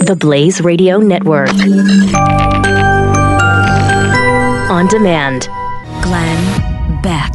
the Blaze Radio Network. On demand. Glenn Beck.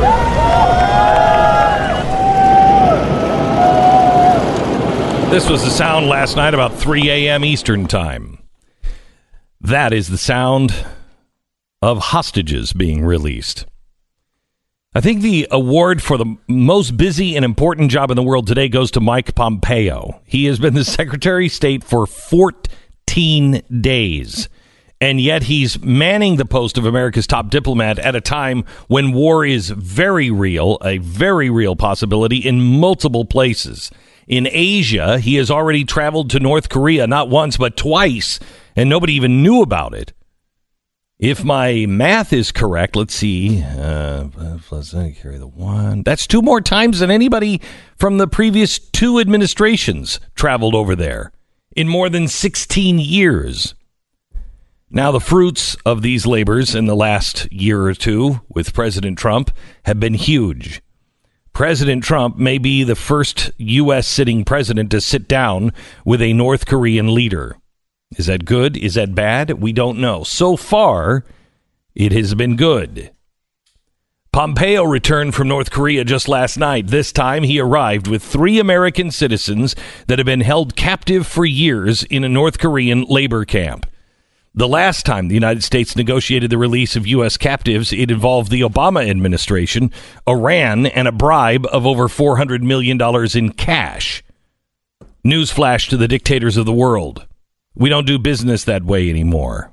This was the sound last night about 3 a.m. Eastern Time. That is the sound of hostages being released. I think the award for the most busy and important job in the world today goes to Mike Pompeo. He has been the Secretary of State for 14 days, and yet he's manning the post of America's top diplomat at a time when war is very real, a very real possibility in multiple places. In Asia, he has already traveled to North Korea not once but twice, and nobody even knew about it. If my math is correct, let's see. Let's carry the one. That's 2 more times than anybody from the previous 2 administrations traveled over there in more than 16 years. Now, the fruits of these labors in the last year or 2 with President Trump have been huge. President Trump may be the first U.S. sitting president to sit down with a North Korean leader. Is that good? Is that bad? We don't know. So far, it has been good. Pompeo returned from North Korea just last night. This time, he arrived with 3 American citizens that have been held captive for years in a North Korean labor camp. The last time the United States negotiated the release of U.S. captives, it involved the Obama administration, Iran, and a bribe of over $400 million in cash. Newsflash to the dictators of the world. We don't do business that way anymore.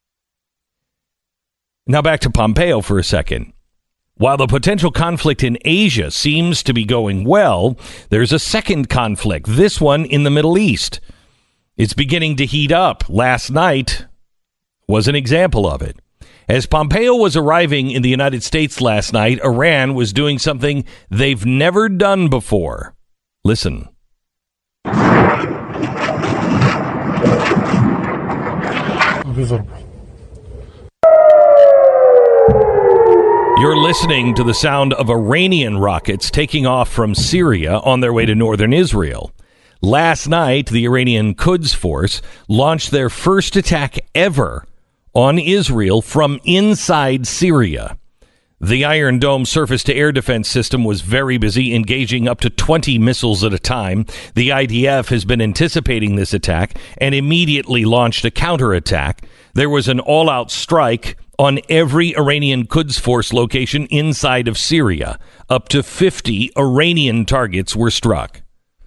Now back to Pompeo for a second. While the potential conflict in Asia seems to be going well, there's a second conflict, this one in the Middle East. It's beginning to heat up. Last night was an example of it. As Pompeo was arriving in the United States last night, Iran was doing something they've never done before. Listen. You're listening to the sound of Iranian rockets taking off from Syria on their way to northern Israel. Last night, the Iranian Quds Force launched their first attack ever on Israel from inside Syria. The Iron Dome surface-to-air defense system was very busy, engaging up to 20 missiles at a time. The IDF has been anticipating this attack and immediately launched a counterattack. There was an all-out strike on every Iranian Quds Force location inside of Syria. Up to 50 Iranian targets were struck.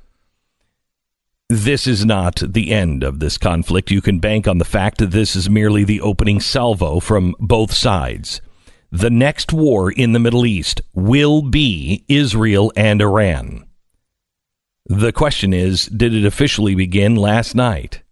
This is not the end of this conflict. You can bank on the fact that this is merely the opening salvo from both sides. The next war in the Middle East will be Israel and Iran. The question is, did it officially begin last night?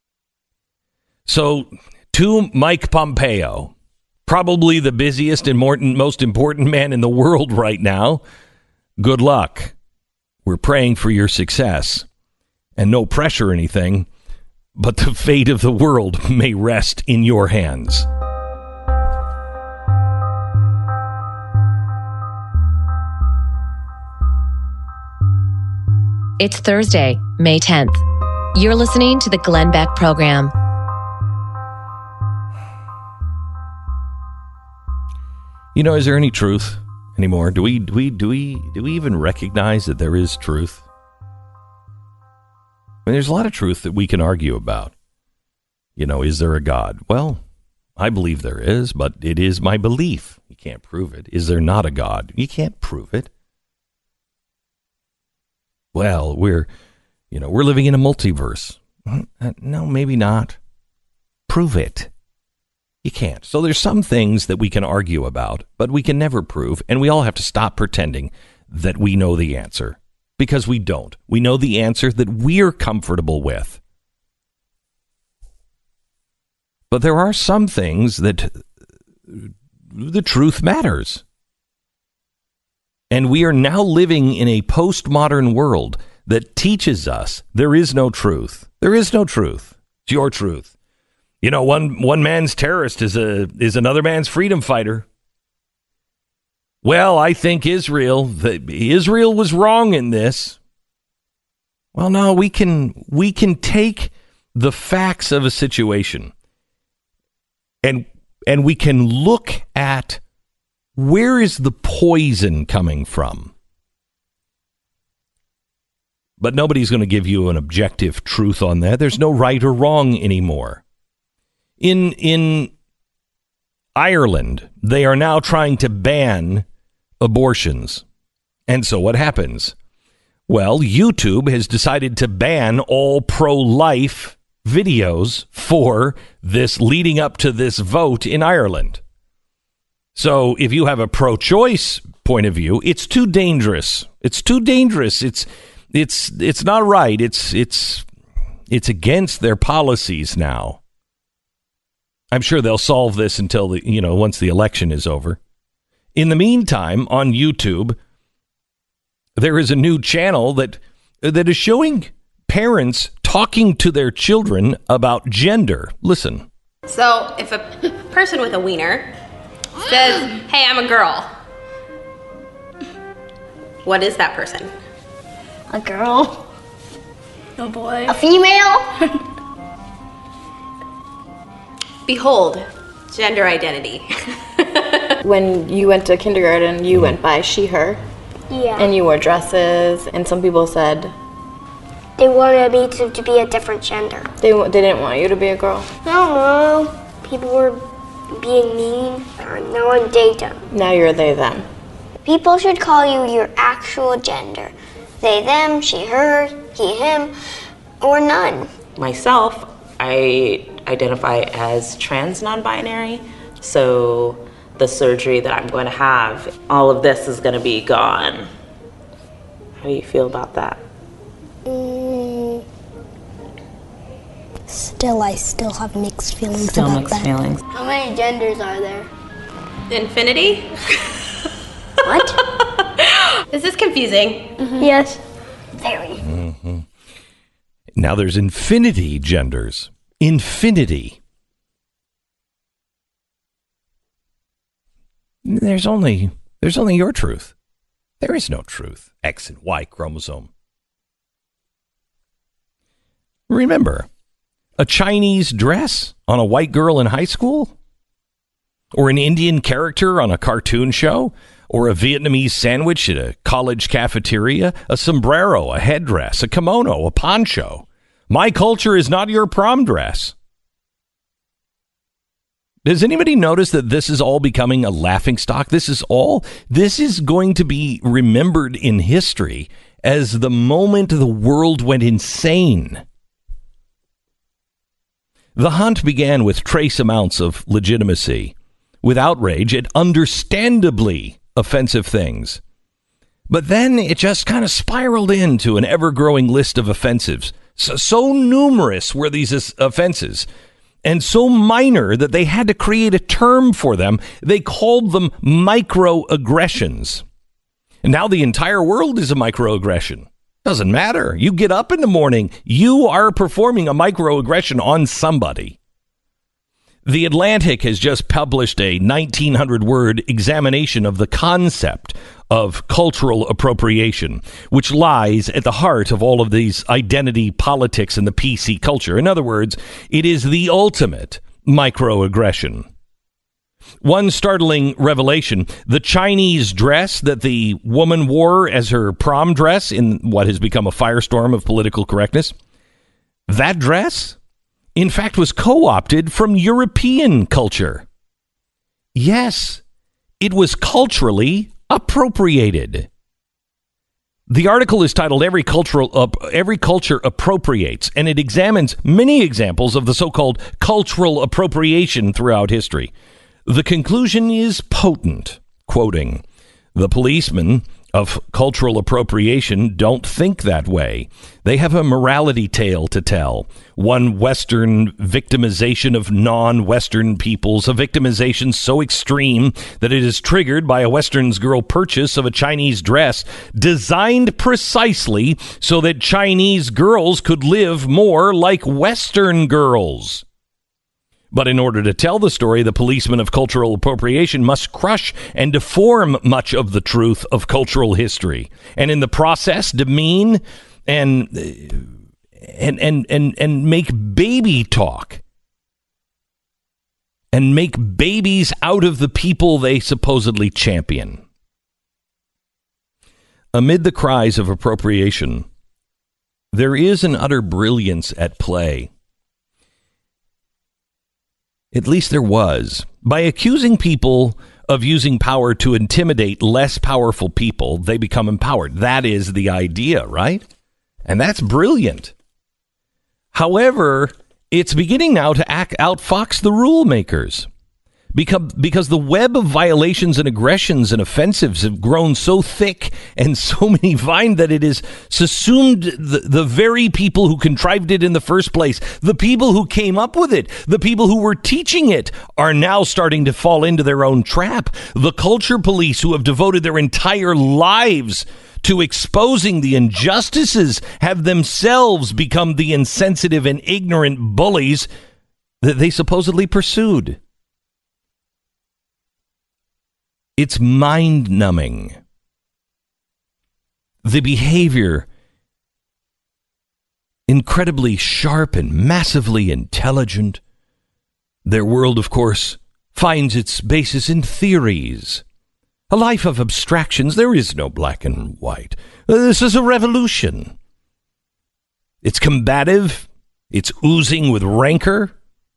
So, to Mike Pompeo, probably the busiest and most important man in the world right now, good luck. We're praying for your success. And no pressure or anything, but the fate of the world may rest in your hands. It's Thursday, May 10th. You're listening to the Glenn Beck Program. You know, is there any truth anymore? Do we even recognize that there is truth? I mean, there's a lot of truth that we can argue about. You know, is there a God? Well, I believe there is, but it is my belief. You can't prove it. Is there not a God? You can't prove it. Well, we're living in a multiverse. No, maybe not. Prove it. You can't. So there's some things that we can argue about, but we can never prove, and we all have to stop pretending that we know the answer. Because we don't. We know the answer that we're comfortable with. But there are some things that the truth matters. And we are now living in a postmodern world that teaches us there is no truth. There is no truth. It's your truth. You know, one man's terrorist is another man's freedom fighter. Well, I think Israel was wrong in this. Well, no, we can take the facts of a situation, and we can look at where is the poison coming from. But nobody's going to give you an objective truth on that. There's no right or wrong anymore. In Ireland, they are now trying to ban abortions. And so what happens? Well, YouTube has decided to ban all pro-life videos for this leading up to this vote in Ireland. So if you have a pro-choice point of view, it's too dangerous. It's too dangerous. It's not right. It's against their policies now. I'm sure they'll solve this until once the election is over. In the meantime, on YouTube, there is a new channel that is showing parents talking to their children about gender. Listen. So if a person with a wiener says, "Hey, I'm a girl," what is that person? A girl. A boy. A female. Behold, gender identity. When you went to kindergarten, you went by she, her. Yeah. And you wore dresses, and some people said They wanted me to be a different gender. they didn't want you to be a girl. I don't know. People were being mean. Now I'm dating. Now you're they, them. People should call you your actual gender. They, them, she, her, he, him, or none. Myself, I identify as trans non-binary, so the surgery that I'm going to have, all of this is going to be gone. How do you feel about that? I still have mixed feelings Still about mixed that. feelings. How many genders are there? Infinity? What? Is this confusing? Mm-hmm. Yes. Very. Mm-hmm. Now there's infinity genders. Infinity. There's only your truth. There is no truth. X and Y chromosome. Remember, a Chinese dress on a white girl in high school? Or an Indian character on a cartoon show? Or a Vietnamese sandwich at a college cafeteria? A sombrero, a headdress, a kimono, a poncho. My culture is not your prom dress. Does anybody notice that this is all becoming a laughingstock? This is going to be remembered in history as the moment the world went insane. The hunt began with trace amounts of legitimacy, with outrage at understandably offensive things. But then it just kind of spiraled into an ever-growing list of offensives. So numerous were these offenses, and so minor that they had to create a term for them. They called them microaggressions. And now the entire world is a microaggression. Doesn't matter. You get up in the morning, you are performing a microaggression on somebody. The Atlantic has just published a 1,900-word examination of the concept of cultural appropriation, which lies at the heart of all of these identity politics and the PC culture. In other words, it is the ultimate microaggression. One startling revelation, the Chinese dress that the woman wore as her prom dress in what has become a firestorm of political correctness, that dress, in fact, was co-opted from European culture. Yes, it was culturally appropriated. The article is titled Every Culture Appropriates, and it examines many examples of the so-called cultural appropriation throughout history. The conclusion is potent. Quoting, "The policemen of cultural appropriation don't think that way. They have a morality tale to tell. One Western victimization of non-Western peoples, a victimization so extreme that it is triggered by a Western's girl purchase of a Chinese dress designed precisely so that Chinese girls could live more like Western girls. But in order to tell the story, the policemen of cultural appropriation must crush and deform much of the truth of cultural history, and in the process demean and and make baby talk and make babies out of the people they supposedly champion. Amid the cries of appropriation, there is an utter brilliance at play. At least there was. By accusing people of using power to intimidate less powerful people, they become empowered. That is the idea, right? And that's brilliant. However, it's beginning now to outfox the rule makers. Because the web of violations and aggressions and offensives have grown so thick and so many vine that it has subsumed the very people who contrived it in the first place. The people who came up with it, the people who were teaching it, are now starting to fall into their own trap. The culture police, who have devoted their entire lives to exposing the injustices, have themselves become the insensitive and ignorant bullies that they supposedly pursued. It's mind-numbing. The behavior, incredibly sharp and massively intelligent. Their world, of course, finds its basis in theories. A life of abstractions. There is no black and white. This is a revolution. It's combative. It's oozing with rancor.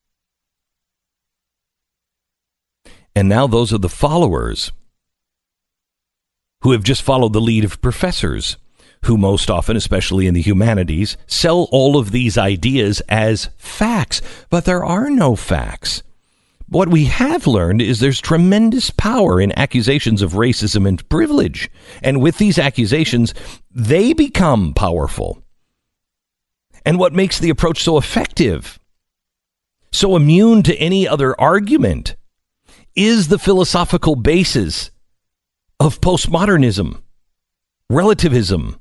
And now those are the followers who have just followed the lead of professors, who most often, especially in the humanities, sell all of these ideas as facts. But there are no facts. What we have learned is there's tremendous power in accusations of racism and privilege. And with these accusations, they become powerful. And what makes the approach so effective, so immune to any other argument, is the philosophical basis of postmodernism, relativism.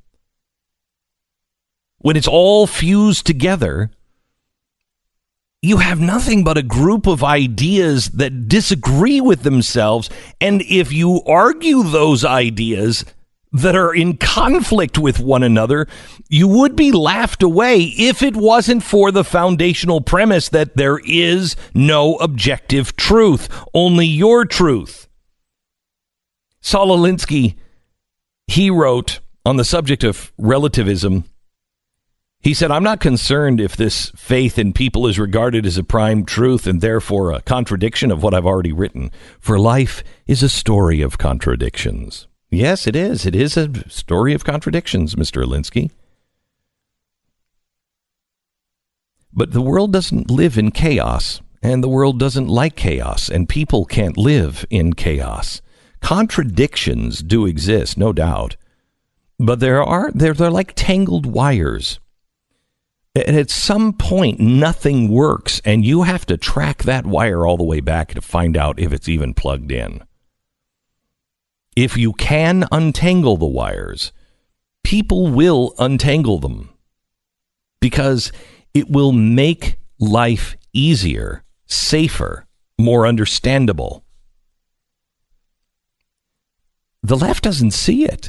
When it's all fused together, you have nothing but a group of ideas that disagree with themselves. And if you argue those ideas that are in conflict with one another, you would be laughed away if it wasn't for the foundational premise that there is no objective truth, only your truth. Saul Alinsky, he wrote on the subject of relativism, he said, "I'm not concerned if this faith in people is regarded as a prime truth and therefore a contradiction of what I've already written, for life is a story of contradictions." Yes, it is. It is a story of contradictions, Mr. Alinsky. But the world doesn't live in chaos, and the world doesn't like chaos, and people can't live in chaos. Contradictions do exist, no doubt, but they're like tangled wires. And at some point, nothing works, and you have to track that wire all the way back to find out if it's even plugged in. If you can untangle the wires, people will untangle them because it will make life easier, safer, more understandable. The left doesn't see it.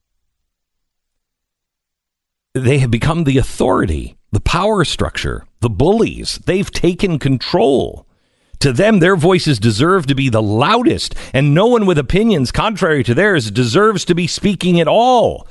They have become the authority, the power structure, the bullies. They've taken control. To them, their voices deserve to be the loudest, and no one with opinions contrary to theirs deserves to be speaking at all.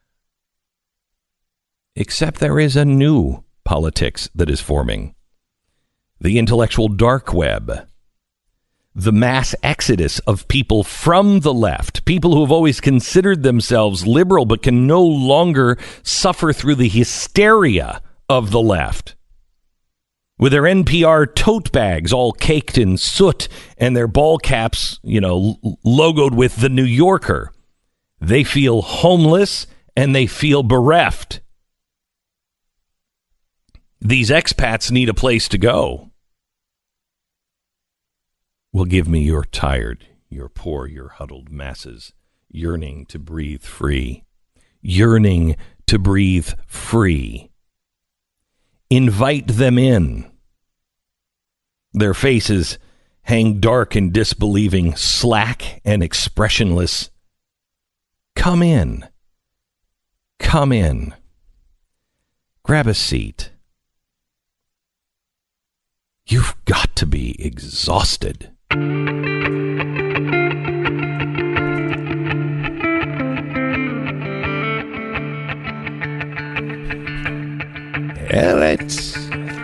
Except there is a new politics that is forming. The intellectual dark web. The mass exodus of people from the left, people who have always considered themselves liberal but can no longer suffer through the hysteria of the left. With their NPR tote bags all caked in soot and their ball caps, logoed with The New Yorker. They feel homeless and they feel bereft. These expats need a place to go. Well, give me your tired, your poor, your huddled masses, yearning to breathe free. Yearning to breathe free. Invite them in. Their faces hang dark and disbelieving, slack and expressionless. Come in. Come in. Grab a seat. You've got to be exhausted. Well, it's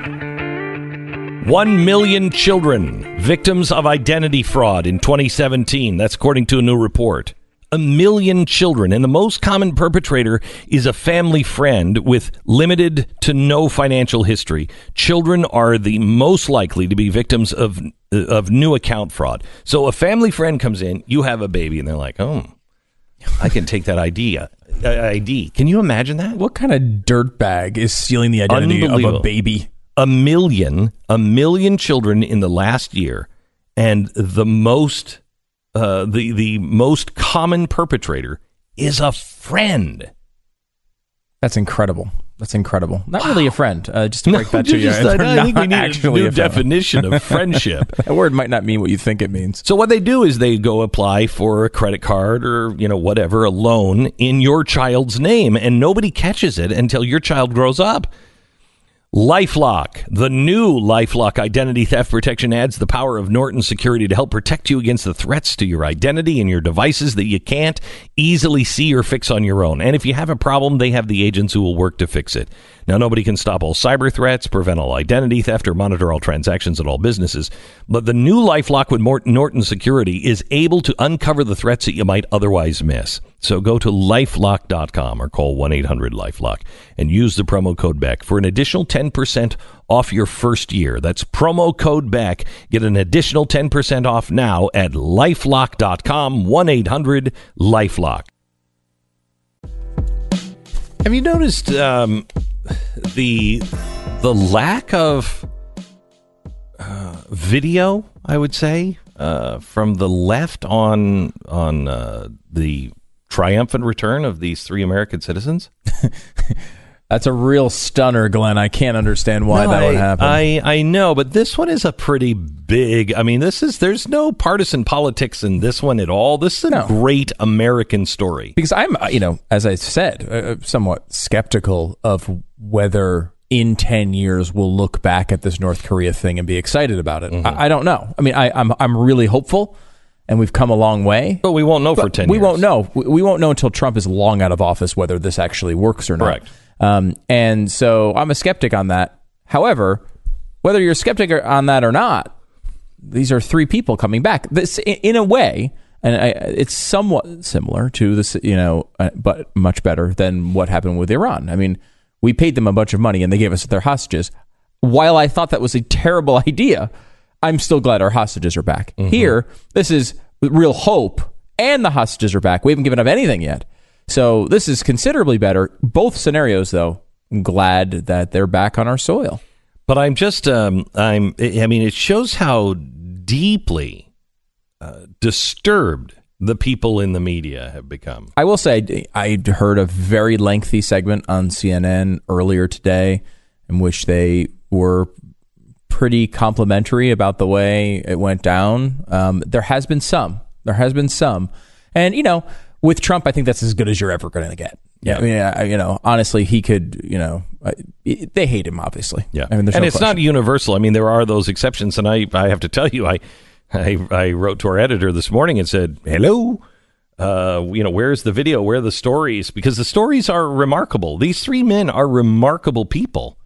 1 million children victims of identity fraud in 2017. That's according to a new report. 1 million children, and the most common perpetrator is a family friend with limited to no financial history. Children are the most likely to be victims of new account fraud. So a family friend comes in, you have a baby, and they're like, oh, I can take that ID. Can you imagine that? What kind of dirtbag is stealing the identity of a baby? 1 million children in the last year, and the most common perpetrator is a friend. That's incredible. Not really a friend. Just to break that to you. I think we need a new definition of friendship. That word might not mean what you think it means. So what they do is they go apply for a credit card or, whatever, a loan in your child's name, and nobody catches it until your child grows up. LifeLock, the new LifeLock identity theft protection, adds the power of Norton Security to help protect you against the threats to your identity and your devices that you can't easily see or fix on your own. And if you have a problem, they have the agents who will work to fix it. Now, nobody can stop all cyber threats, prevent all identity theft, or monitor all transactions at all businesses. But the new LifeLock with Norton Security is able to uncover the threats that you might otherwise miss. So go to LifeLock.com or call 1-800-LifeLock and use the promo code BECK for an additional 10% off your first year. That's promo code BECK. Get an additional 10% off now at LifeLock.com, 1-800-LifeLock. Have you noticed the lack of video, I would say, from the left on the triumphant return of these 3 American citizens? That's a real stunner, Glenn. I can't understand why that would happen. I know, but this one is a pretty big. I mean, there's no partisan politics in this one at all. This is a great American story. Because I'm, as I said, somewhat skeptical of whether in 10 years we'll look back at this North Korea thing and be excited about it. Mm-hmm. I don't know. I mean, I'm really hopeful. And we've come a long way. But we won't know for 10 years. We won't know. We won't know until Trump is long out of office whether this actually works or not. Correct. And so I'm a skeptic on that. However, whether you're a skeptic on that or not, these are 3 people coming back. This, in a way, and it's somewhat similar to this, but much better than what happened with Iran. I mean, we paid them a bunch of money and they gave us their hostages. While I thought that was a terrible idea, I'm still glad our hostages are back. Mm-hmm. Here, this is real hope, and the hostages are back. We haven't given up anything yet. So this is considerably better. Both scenarios, though, I'm glad that they're back on our soil. But I'm just, it shows how deeply disturbed the people in the media have become. I will say, I heard a very lengthy segment on CNN earlier today in which they were pretty complimentary about the way it went down. There has been some. And, with Trump, I think that's as good as you're ever going to get. Yeah. I mean, honestly, he could, they hate him, obviously. Yeah. I mean, and it's not universal. I mean, there are those exceptions. And I have to tell you, I wrote to our editor this morning and said, hello, where's the video? Where are the stories? Because the stories are remarkable. These 3 men are remarkable people.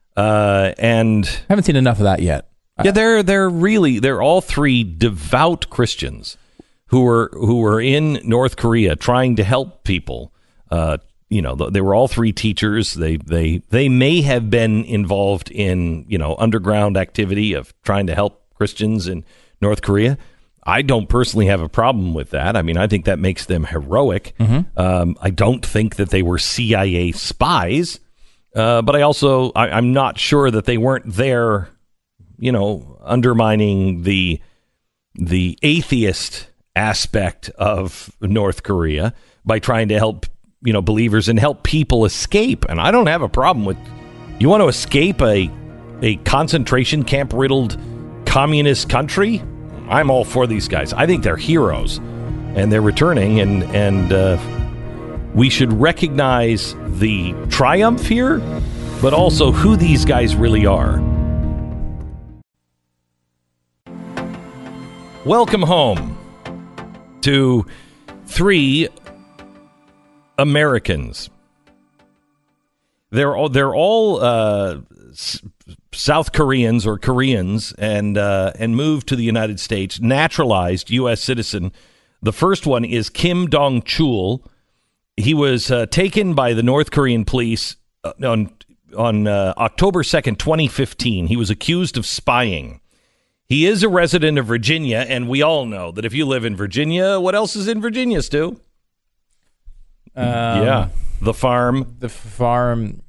And I haven't seen enough of that yet. Yeah, they're all 3 devout Christians who were in North Korea trying to help people. They were all 3 teachers. They may have been involved in, underground activity of trying to help Christians in North Korea. I don't personally have a problem with that. I mean, I think that makes them heroic. Mm-hmm. I don't think that they were CIA spies. But I'm not sure that they weren't there, undermining the atheist aspect of North Korea by trying to help, believers and help people escape. And I don't have a problem with, you want to escape a concentration camp riddled communist country? I'm all for these guys. I think they're heroes and they're returning and we should recognize the triumph here, but also who these guys really are. Welcome home to 3 Americans. They're all South Koreans or Koreans and moved to the United States, naturalized U.S. citizen. The first one is Kim Dong-chul. He was taken by the North Korean police on October 2nd, 2015. He was accused of spying. He is a resident of Virginia, and we all know that if you live in Virginia, what else is in Virginia, Stu? The farm. The farm.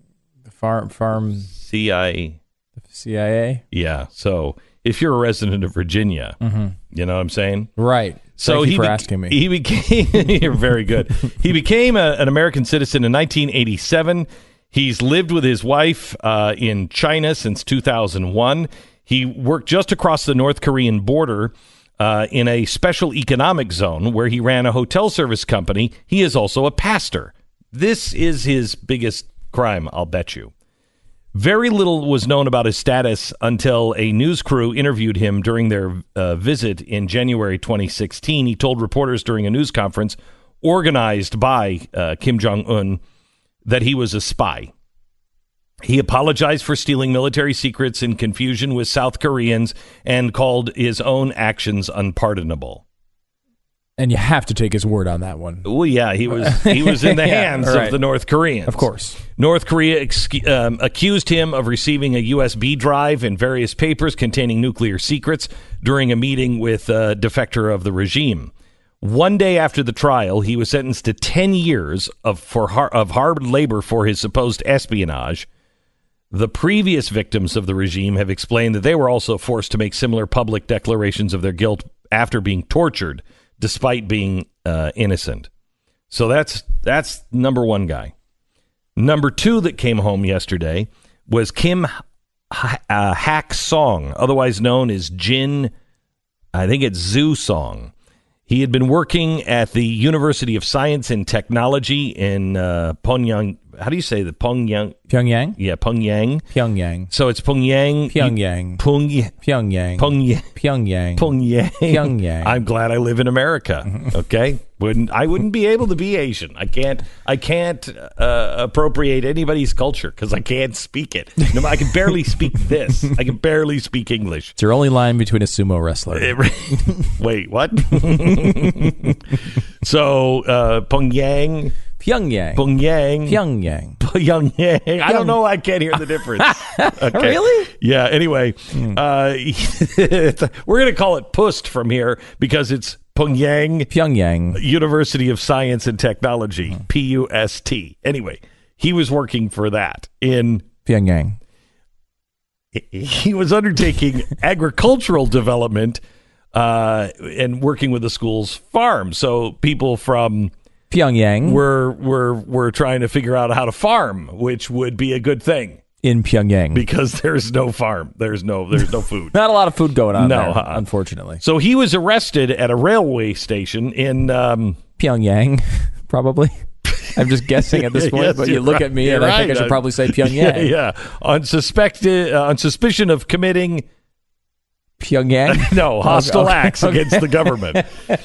CIA. Yeah. So if you're a resident of Virginia, you know what I'm saying? Right. So Thank you for asking me. He became, you're very good. He became an American citizen in 1987. He's lived with his wife in China since 2001. He worked just across the North Korean border in a special economic zone where he ran a hotel service company. He is also a pastor. This is his biggest crime, I'll bet you. Very little was known about his status until a news crew interviewed him during their visit in January 2016. He told reporters during a news conference organized by Kim Jong-un that he was a spy. He apologized for stealing military secrets in confusion with South Koreans and called his own actions unpardonable. And you have to take his word on that one. Well, yeah, he was in the hands of the North Koreans. Of course. North Korea accused him of receiving a USB drive and various papers containing nuclear secrets during a meeting with a defector of the regime. One day after the trial, he was sentenced to 10 years of hard labor for his supposed espionage. The previous victims of the regime have explained that they were also forced to make similar public declarations of their guilt after being tortured, despite being innocent. So that's number one guy. Number two that came home yesterday was Kim Hak Song, otherwise known as Jin, I think it's Zhu Song. He had been working at the University of Science and Technology in Pyongyang. How do you say that? Pyongyang? Yeah, Pyongyang. Pyongyang. So it's Pyongyang. Pyongyang. Pyongyang. I'm glad I live in America. Okay, I wouldn't be able to be Asian. I can't appropriate anybody's culture because I can't speak it. No, I can barely speak this. I can barely speak English. It's your only line between a sumo wrestler. Wait, what? So Pyongyang. Pyongyang. I don't know. I can't hear the difference. Okay. Really? Yeah. Anyway, we're going to call it PUST from here because it's Pyongyang University of Science and Technology, PUST. Anyway, he was working for that in Pyongyang. He was undertaking agricultural development and working with the school's farm. So people from Pyongyang we're trying to figure out how to farm, which would be a good thing in Pyongyang because there's no farm, there's no food. Not a lot of food going on there, unfortunately. So he was arrested at a railway station in Pyongyang, probably. I'm just guessing at this point, yes, but you look at me and I think I should probably say Pyongyang. Yeah. On suspicion of committing Pyongyang? No, hostile acts against the government.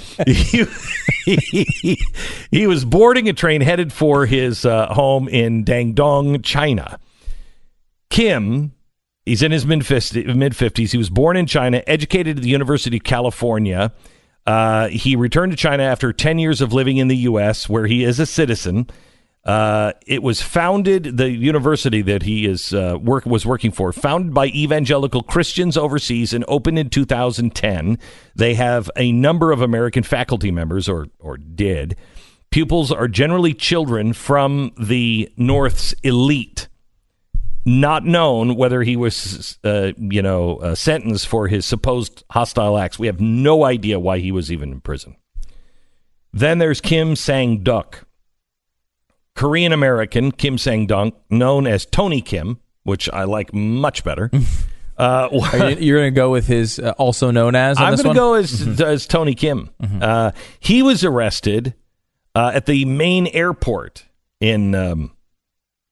He was boarding a train headed for his home in Dandong, China. Kim, he's in his mid-50s. He was born in China, educated at the University of California. He returned to China after 10 years of living in the U.S., where he is a citizen. It was founded, the university that he was working for, founded by evangelical Christians overseas and opened in 2010. They have a number of American faculty members, or did. Pupils are generally children from the North's elite. Not known whether he was, sentenced for his supposed hostile acts. We have no idea why he was even in prison. Then there's Kim Sang-duk. Korean American Kim Sang-duk, known as Tony Kim, which I like much better. You're going to go with his also known as on I'm this going one? to go as Tony Kim. Mm-hmm. He was arrested at the main airport in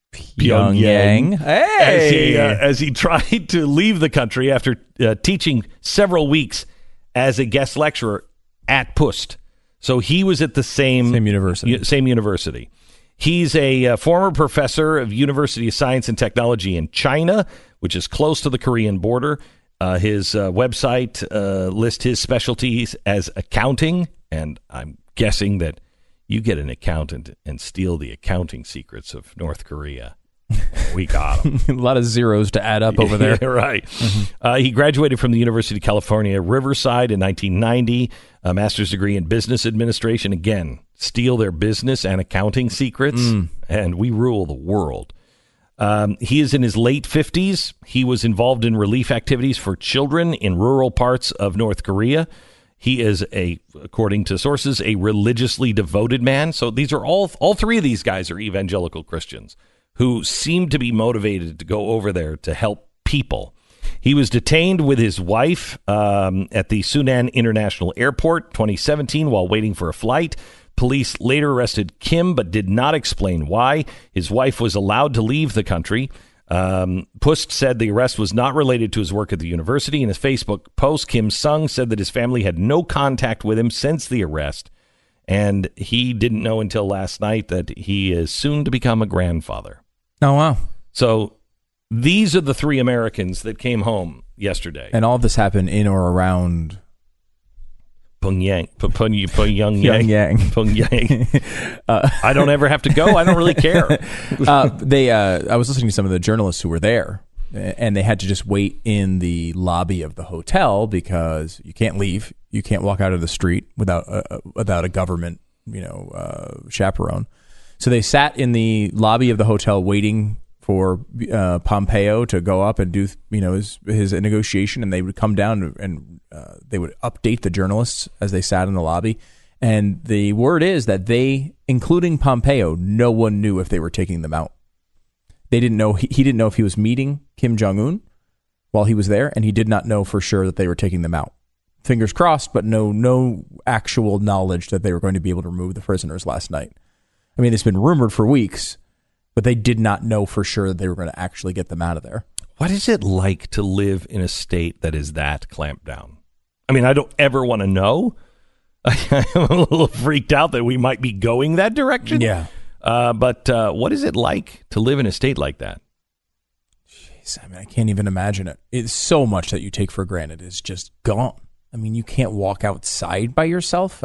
Pyongyang. Hey! As he tried to leave the country after teaching several weeks as a guest lecturer at PUST. So he was at the same university. He's a former professor of University of Science and Technology in China, which is close to the Korean border. His website lists his specialties as accounting, and I'm guessing that you get an accountant and steal the accounting secrets of North Korea. We got him. A lot of zeros to add up over there. Yeah, right. He graduated from the University of California, Riverside in 1990, a master's degree in business administration. Again, steal their business and accounting secrets, and we rule the world. He is in his late 50s. He was involved in relief activities for children in rural parts of North Korea. He is, according to sources, a religiously devoted man. So these are all three of these guys are evangelical Christians who seem to be motivated to go over there to help people. He was detained with his wife at the Sunan International Airport 2017 while waiting for a flight. Police later arrested Kim, but did not explain why. His wife was allowed to leave the country. PUST said the arrest was not related to his work at the university. In his Facebook post, Kim Sung said that his family had no contact with him since the arrest, and he didn't know until last night that he is soon to become a grandfather. Oh, wow. So these are the three Americans that came home yesterday. And all of this happened in or around Pyongyang. I don't ever have to go. I don't really care. I was listening to some of the journalists who were there, and they had to just wait in the lobby of the hotel because you can't leave. You can't walk out of the street without a government, chaperone. So they sat in the lobby of the hotel waiting for Pompeo to go up and do his negotiation, and they would come down and they would update the journalists as they sat in the lobby. And the word is that they, including Pompeo, no one knew if they were taking them out. They didn't know. He didn't know if he was meeting Kim Jong-un while he was there, and he did not know for sure that they were taking them out. Fingers crossed, but no actual knowledge that they were going to be able to remove the prisoners last night. I mean, it's been rumored for weeks, but they did not know for sure that they were going to actually get them out of there. What is it like to live in a state that is that clamped down? I mean, I don't ever want to know. I'm a little freaked out that we might be going that direction. Yeah. But what is it like to live in a state like that? Jeez, I mean, I can't even imagine it. It's so much that you take for granted is just gone. I mean, you can't walk outside by yourself.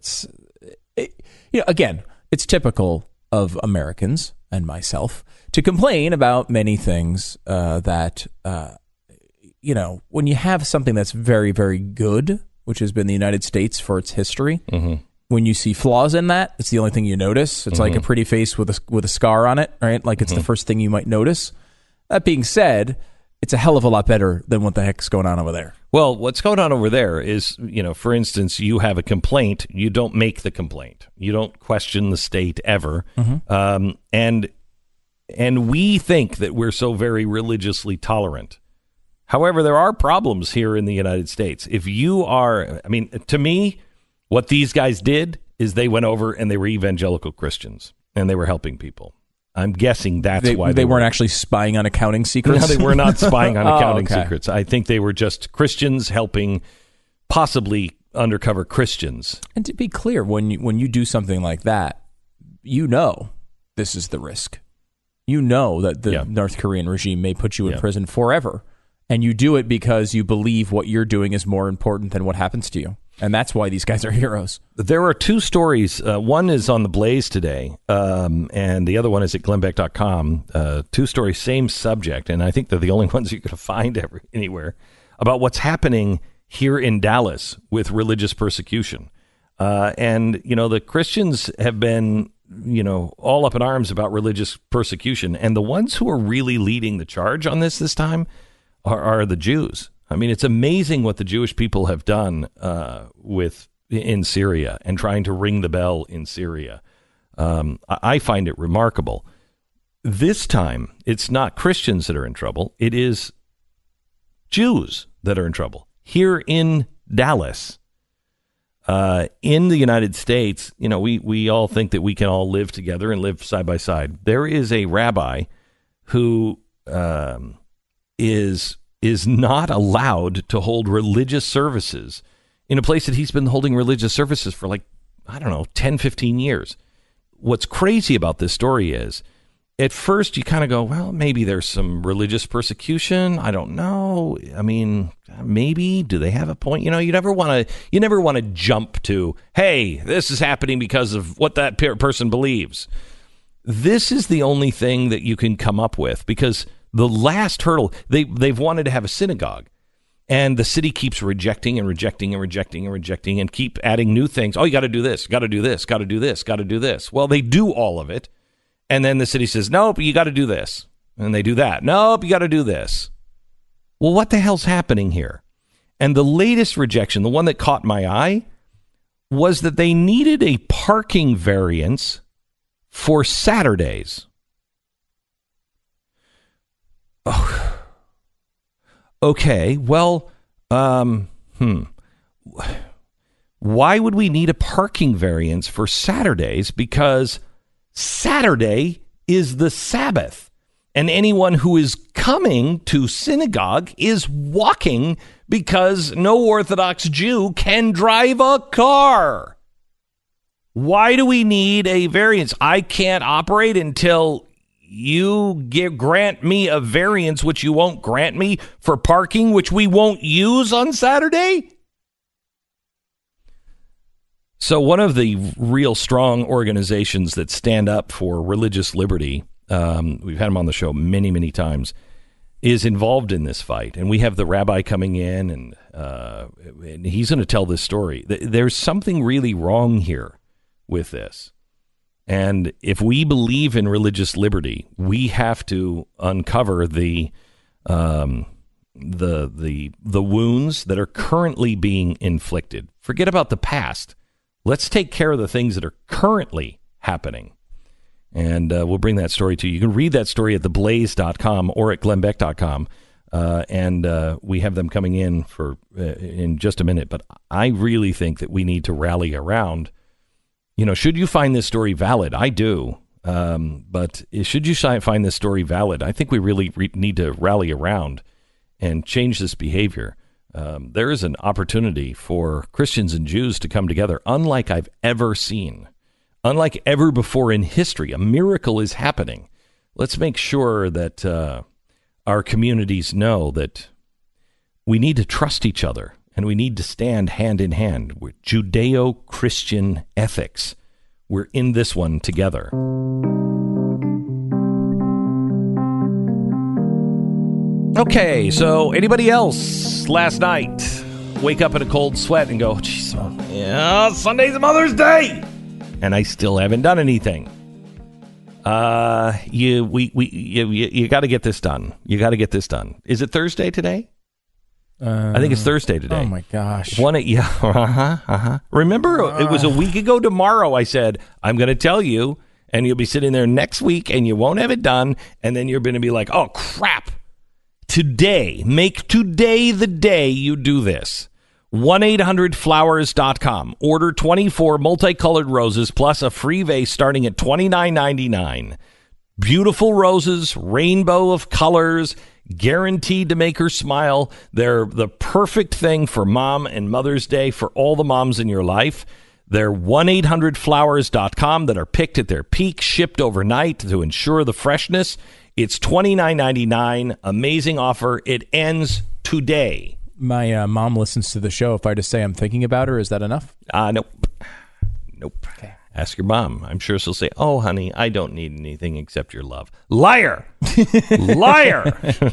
Again, it's typical of Americans and myself to complain about many things that, when you have something that's very, very good, which has been the United States for its history, when you see flaws in that, it's the only thing you notice. It's like a pretty face with a scar on it, right? Like it's the first thing you might notice. That being said, it's a hell of a lot better than what the heck's going on over there. Well, what's going on over there is, for instance, you have a complaint. You don't make the complaint. You don't question the state ever. And we think that we're so very religiously tolerant. However, there are problems here in the United States. If you are, to me, what these guys did is they went over and they were evangelical Christians and they were helping people. I'm guessing that's why they weren't actually spying on accounting secrets. No, they were not spying on accounting secrets. I think they were just Christians helping possibly undercover Christians. And to be clear, when you do something like that, this is the risk. You know that the North Korean regime may put you in prison forever, and you do it because you believe what you're doing is more important than what happens to you. And that's why these guys are heroes. There are two stories. One is on the Blaze today, and the other one is at glennbeck.com. Two stories, same subject, and I think they're the only ones you're going to find anywhere, about what's happening here in Dallas with religious persecution. And the Christians have been, all up in arms about religious persecution. And the ones who are really leading the charge on this time are the Jews. I mean, it's amazing what the Jewish people have done in Syria and trying to ring the bell in Syria. I find it remarkable. This time, it's not Christians that are in trouble. It is Jews that are in trouble here in Dallas. in the United States, we all think that we can all live together and live side by side. There is a rabbi who is not allowed to hold religious services in a place that he's been holding religious services for 10, 15 years. What's crazy about this story is, at first you kind of go, well, maybe there's some religious persecution. I don't know. I mean, maybe. Do they have a point? You never want to jump to, hey, this is happening because of what that person believes. This is the only thing that you can come up with, because the last hurdle, they've wanted to have a synagogue, and the city keeps rejecting and rejecting and rejecting and rejecting and keep adding new things. Oh, you got to do this, got to do this, got to do this, got to do this. Well, they do all of it. And then the city says, nope, you got to do this. And they do that. Nope, you got to do this. Well, what the hell's happening here? And the latest rejection, the one that caught my eye, was that they needed a parking variance for Saturdays. Oh. Okay, well, why would we need a parking variance for Saturdays? Because Saturday is the Sabbath, and anyone who is coming to synagogue is walking, because no Orthodox Jew can drive a car. Why do we need a variance? I can't operate until you grant me a variance, which you won't grant me for parking, which we won't use on Saturday? So one of the real strong organizations that stand up for religious liberty, we've had them on the show many, many times, is involved in this fight. And we have the rabbi coming in, and he's going to tell this story. There's something really wrong here with this. And if we believe in religious liberty, we have to uncover the wounds that are currently being inflicted. Forget about the past. Let's take care of the things that are currently happening. And we'll bring that story to you. You can read that story at theblaze.com or at glennbeck.com. And we have them coming in in just a minute. But I really think that we need to rally around. Should you find this story valid? I do. But should you find this story valid? I think we really need to rally around and change this behavior. There is an opportunity for Christians and Jews to come together, unlike I've ever seen, unlike ever before in history. A miracle is happening. Let's make sure that our communities know that we need to trust each other, and we need to stand hand in hand with Judeo-Christian ethics. We're in this one together. Okay, so anybody else last night wake up in a cold sweat and go, geez, Sunday's Mother's Day, and I still haven't done anything? You got to get this done. You got to get this done. Is it Thursday today? I think it's Thursday today. Oh my gosh! Remember, it was a week ago tomorrow. I said I'm going to tell you, and you'll be sitting there next week, and you won't have it done, and then you're going to be like, "Oh crap!" Today, make today the day you do this. 1-800-Flowers.com. Order 24 multicolored roses plus a free vase starting at $29.99. Beautiful roses, rainbow of colors, guaranteed to make her smile. They're the perfect thing for Mom and Mother's Day for all the moms in your life. They're 1-800-Flowers.com that are picked at their peak, shipped overnight to ensure the freshness. It's $29.99. Amazing offer. It ends today. My mom listens to the show. If I just say I'm thinking about her, is that enough? Nope. Okay. Ask your mom. I'm sure she'll say, oh, honey, I don't need anything except your love. Liar! Liar!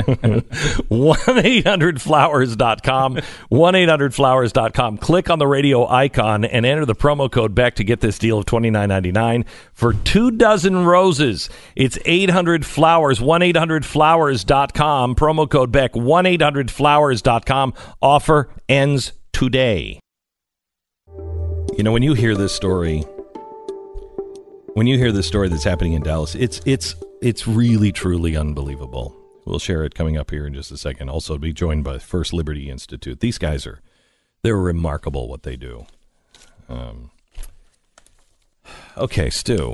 1-800-Flowers.com. 1-800-Flowers.com. Click on the radio icon and enter the promo code Beck to get this deal of $29.99 for 2 dozen roses. It's 800-Flowers. 1-800-Flowers.com. Promo code Beck. 1-800-Flowers.com. Offer ends today. When you hear this story... When you hear the story that's happening in Dallas, it's really, truly unbelievable. We'll share it coming up here in just a second. Also, be joined by First Liberty Institute. These guys they're remarkable what they do. Okay, Stu.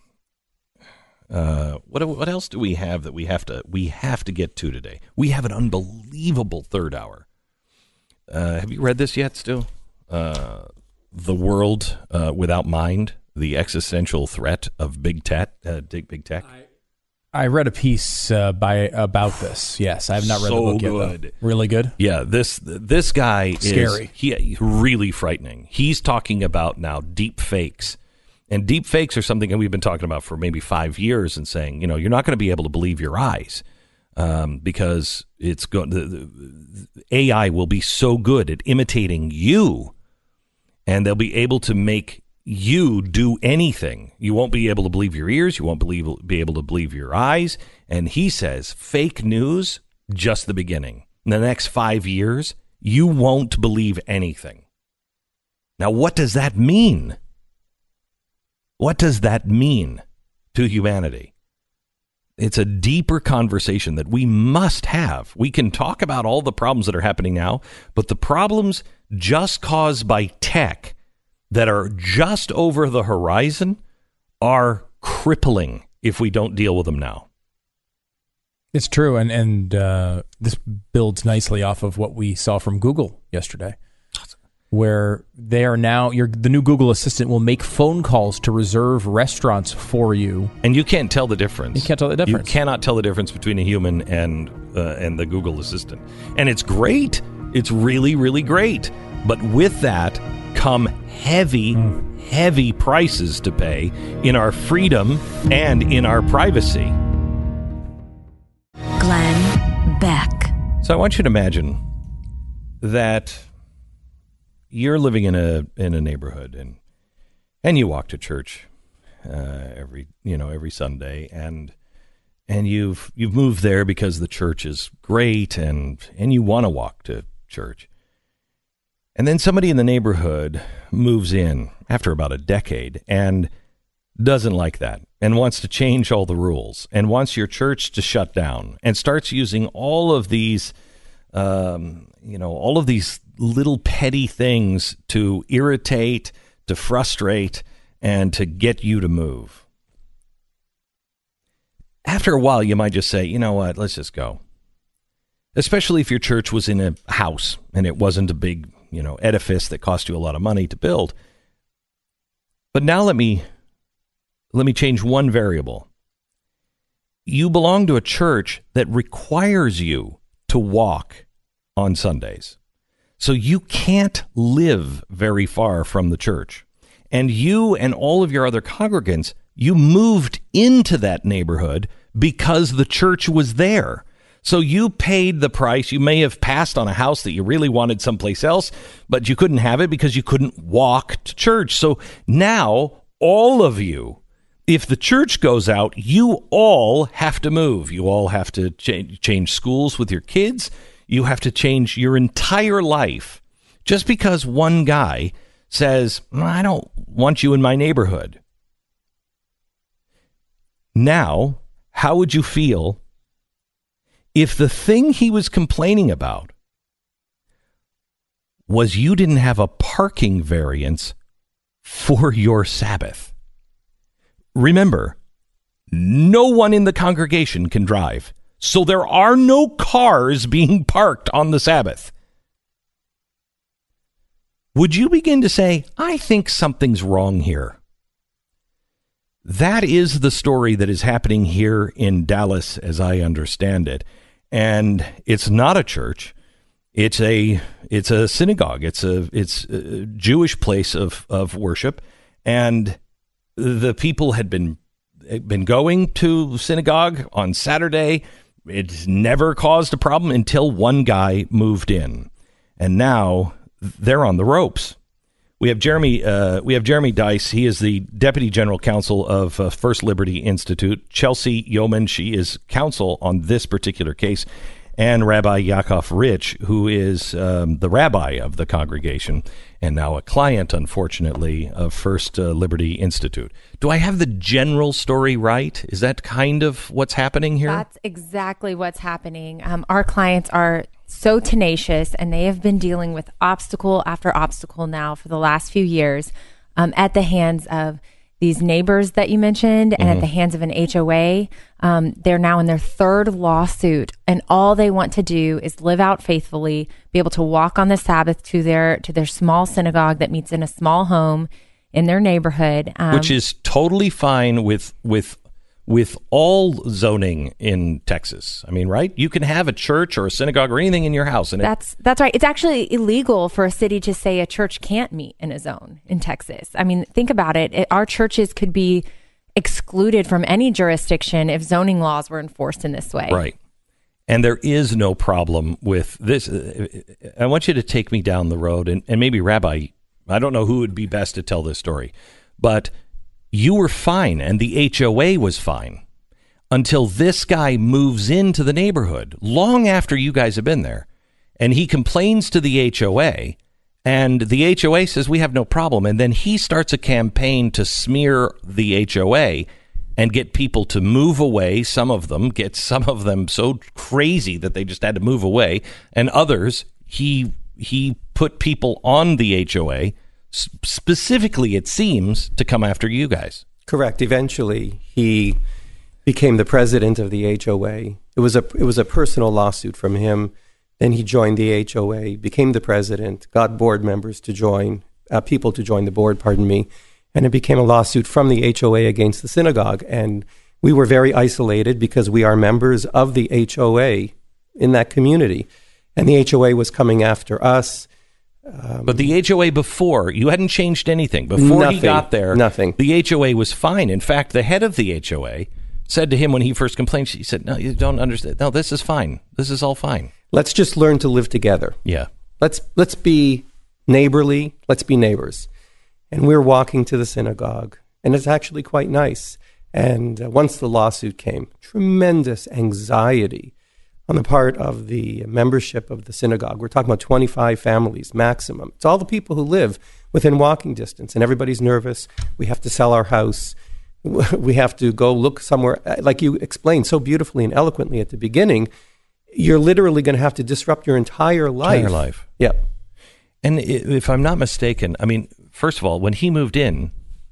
What else do we have that we have to get to today? We have an unbelievable third hour. Have you read this yet, Stu? The World Without Mind: The Existential Threat of Big Tech. Big Tech. I read a piece about this. Yes, I have not read the book yet. Though. Really good. Yeah, this guy scary. He's really frightening. He's talking about now deep fakes. And deep fakes are something that we've been talking about for maybe 5 years and saying, you're not going to be able to believe your eyes because it's the AI will be so good at imitating you, and they'll be able to make you do anything. You won't be able to believe your ears. You won't be able to believe your eyes. And he says fake news, just the beginning. In the next 5 years, you won't believe anything. Now, what does that mean? What does that mean to humanity? It's a deeper conversation that we must have. We can talk about all the problems that are happening now, but the problems just caused by tech that are just over the horizon are crippling if we don't deal with them now. It's true, and this builds nicely off of what we saw from Google yesterday, where they are now, the new Google Assistant will make phone calls to reserve restaurants for you. And you can't tell the difference. You can't tell the difference. You cannot tell the difference between a human and the Google Assistant. And it's great. It's really, really great. But with that come heavy prices to pay in our freedom and in our privacy. Glenn Beck. So I want you to imagine that you're living in a neighborhood and you walk to church every Sunday and you've moved there because the church is great and you want to walk to church. And then somebody in the neighborhood moves in after about a decade and doesn't like that and wants to change all the rules and wants your church to shut down and starts using all of these little petty things to irritate, to frustrate, and to get you to move. After a while, you might just say, you know what, let's just go. Especially if your church was in a house and it wasn't a big, edifice that cost you a lot of money to build. But now let me change one variable. You belong to a church that requires you to walk on Sundays. So you can't live very far from the church. And you and all of your other congregants, you moved into that neighborhood because the church was there. So you paid the price. You may have passed on a house that you really wanted someplace else, but you couldn't have it because you couldn't walk to church. So now all of you, if the church goes out, you all have to move. You all have to change schools with your kids. You have to change your entire life just because one guy says, I don't want you in my neighborhood. Now, how would you feel if the thing he was complaining about was you didn't have a parking variance for your Sabbath? Remember, no one in the congregation can drive. So there are no cars being parked on the Sabbath. Would you begin to say, I think something's wrong here? That is the story that is happening here in Dallas, as I understand it. And it's not a church. It's a synagogue. It's a Jewish place of worship. And the people had been going to synagogue on Saturday. It's never caused a problem until one guy moved in, and now they're on the ropes. We have Jeremy Dice. He is the Deputy General Counsel of First Liberty Institute. Chelsea Yeoman, she is counsel on this particular case. and Rabbi Yaakov Rich, who is the rabbi of the congregation and now a client, unfortunately, of First Liberty Institute. Do I have the general story right? Is that kind of what's happening here? That's exactly what's happening. Our clients are so tenacious, and they have been dealing with obstacle after obstacle now for the last few years at the hands of these neighbors that you mentioned and at the hands of an HOA. They're now in their third lawsuit, and all they want to do is live out faithfully, be able to walk on the Sabbath to their small synagogue that meets in a small home in their neighborhood. Which is totally fine with all zoning in Texas. I mean, right? You can have a church or a synagogue or anything in your house. And that's right. It's actually illegal for a city to say a church can't meet in a zone in Texas. I mean, think about it. Our churches could be excluded from any jurisdiction if zoning laws were enforced in this way. Right. And there is no problem with this. I want you to take me down the road, and maybe Rabbi, I don't know who would be best to tell this story, but you were fine, and the HOA was fine until this guy moves into the neighborhood long after you guys have been there. And he complains to the HOA, and the HOA says, we have no problem. And then he starts a campaign to smear the HOA and get people to move away. Some of them so crazy that they just had to move away. And others, he put people on the HOA specifically, it seems, to come after you guys. Correct. Eventually, he became the president of the HOA. It was a personal lawsuit from him. Then he joined the HOA, became the president, got board members to join, people to join the board, and it became a lawsuit from the HOA against the synagogue. And we were very isolated because we are members of the HOA in that community. And the HOA was coming after us. But the HOA before, you hadn't changed anything. Before he got there, nothing. The HOA was fine. In fact, the head of the HOA said to him when he first complained, he said, no, you don't understand. No, this is fine. This is all fine. Let's just learn to live together. Yeah. Let's be neighborly. Let's be neighbors. And we're walking to the synagogue, and it's actually quite nice. And once the lawsuit came, tremendous anxiety on the part of the membership of the synagogue. We're talking about 25 families maximum. It's all the people who live within walking distance, and everybody's nervous. We have to sell our house. We have to go look somewhere. Like you explained so beautifully and eloquently at the beginning, you're literally going to have to disrupt your entire life. Yep. And if I'm not mistaken, I mean, first of all, when he moved in,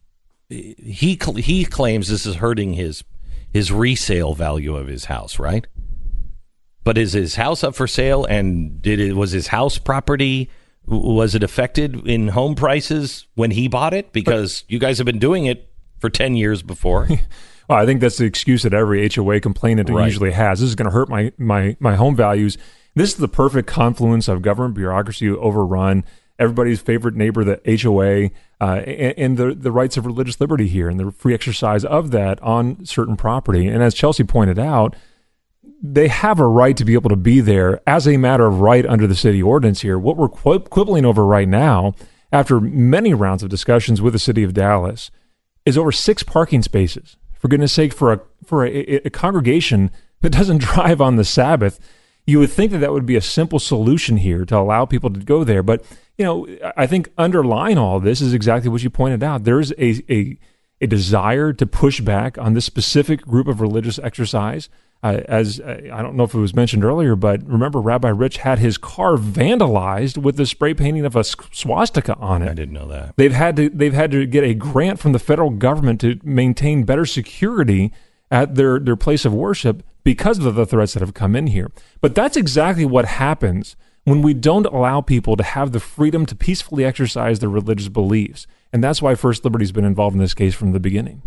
he claims this is hurting his resale value of his house, right? But is his house up for sale, and was his house property, was it affected in home prices when he bought it? Because you guys have been doing it for 10 years before. Well, I think that's the excuse that every HOA complainant usually has. This is going to hurt my home values. This is the perfect confluence of government bureaucracy overrun, everybody's favorite neighbor, the HOA, and the rights of religious liberty here and the free exercise of that on certain property. And as Chelsea pointed out, they have a right to be able to be there as a matter of right under the city ordinance here. What we're quibbling over right now, after many rounds of discussions with the city of Dallas, is over 6 parking spaces. For goodness sake, for a congregation that doesn't drive on the Sabbath, you would think that would be a simple solution here to allow people to go there. But, I think underlying all this is exactly what you pointed out. There's a desire to push back on this specific group of religious exercise. As I don't know if it was mentioned earlier, but remember Rabbi Rich had his car vandalized with the spray painting of a swastika on it. I didn't know that. They've had to get a grant from the federal government to maintain better security at their place of worship because of the threats that have come in here. But that's exactly what happens when we don't allow people to have the freedom to peacefully exercise their religious beliefs. And that's why First Liberty's been involved in this case from the beginning.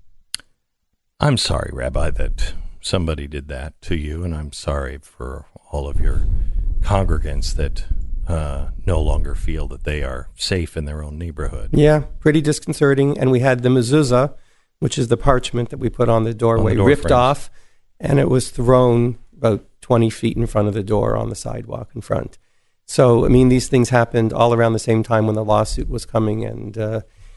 I'm sorry, Rabbi, that somebody did that to you, and I'm sorry for all of your congregants that no longer feel that they are safe in their own neighborhood. Yeah, pretty disconcerting. And we had the mezuzah, which is the parchment that we put on the doorway, ripped off, and it was thrown about 20 feet in front of the door on the sidewalk in front. So, I mean, these things happened all around the same time when the lawsuit was coming, and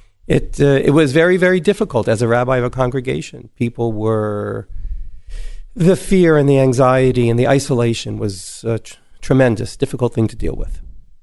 it was very, very difficult as a rabbi of a congregation. People were The fear and the anxiety and the isolation was a tremendous, difficult thing to deal with.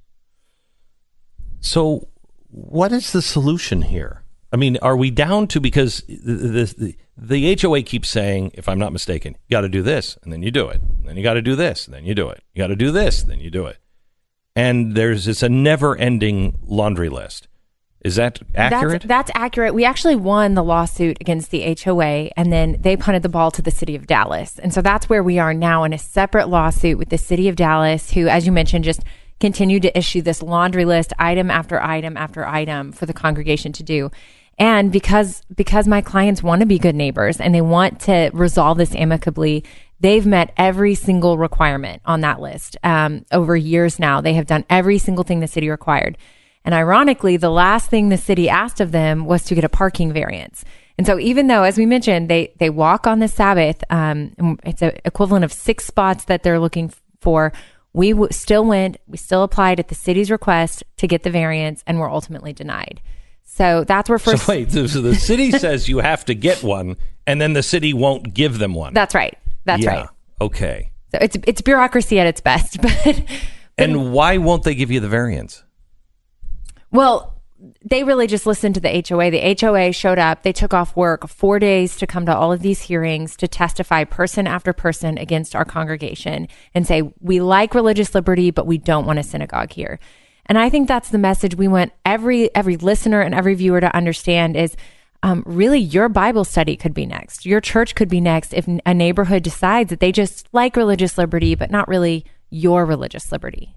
So what is the solution here? I mean, are we down to, because the HOA keeps saying, if I'm not mistaken, you got to do this, and then you do it. And then you got to do this, and then you do it. You got to do this, then you do it. And it's a never-ending laundry list. Is that accurate? That's accurate. We actually won the lawsuit against the HOA, and then they punted the ball to the city of Dallas. And so that's where we are now, in a separate lawsuit with the city of Dallas, who, as you mentioned, just continued to issue this laundry list, item after item after item, for the congregation to do. And because my clients want to be good neighbors and they want to resolve this amicably, they've met every single requirement on that list. Over years now, they have done every single thing the city required. And ironically, the last thing the city asked of them was to get a parking variance. And so even though, as we mentioned, they walk on the Sabbath, it's an equivalent of 6 spots that they're looking for, we still applied at the city's request to get the variance, and were ultimately denied. So that's where first... So wait, so the city says you have to get one, and then the city won't give them one. That's right. That's right. Okay. So it's bureaucracy at its best. But and why won't they give you the variance? Well, they really just listened to the HOA. The HOA showed up. They took off work 4 days to come to all of these hearings to testify person after person against our congregation and say, we like religious liberty, but we don't want a synagogue here. And I think that's the message we want every listener and every viewer to understand is really your Bible study could be next. Your church could be next if a neighborhood decides that they just like religious liberty, but not really your religious liberty.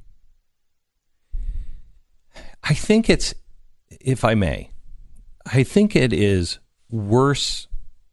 I think it's, if I may, I think it is worse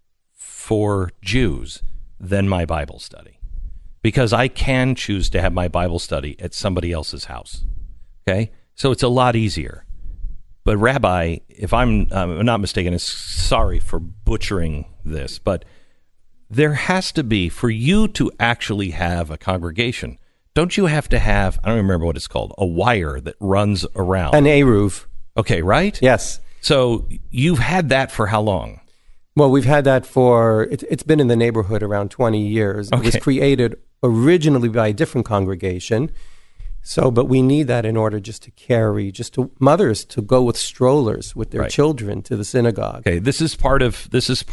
for Jews than my Bible study, because I can choose to have my Bible study at somebody else's house. Okay, so it's a lot easier. But Rabbi, if I'm not mistaken, sorry for butchering this, but there has to be, for you to actually have a congregation, don't you have to have, I don't remember what it's called, a wire that runs around? An eruv. Okay, right? Yes. So you've had that for how long? Well, we've had that for, it's been in the neighborhood around 20 years. Okay. It was created originally by a different congregation. So, but we need that in order just to carry, mothers to go with strollers with their children to the synagogue. Okay, this is part of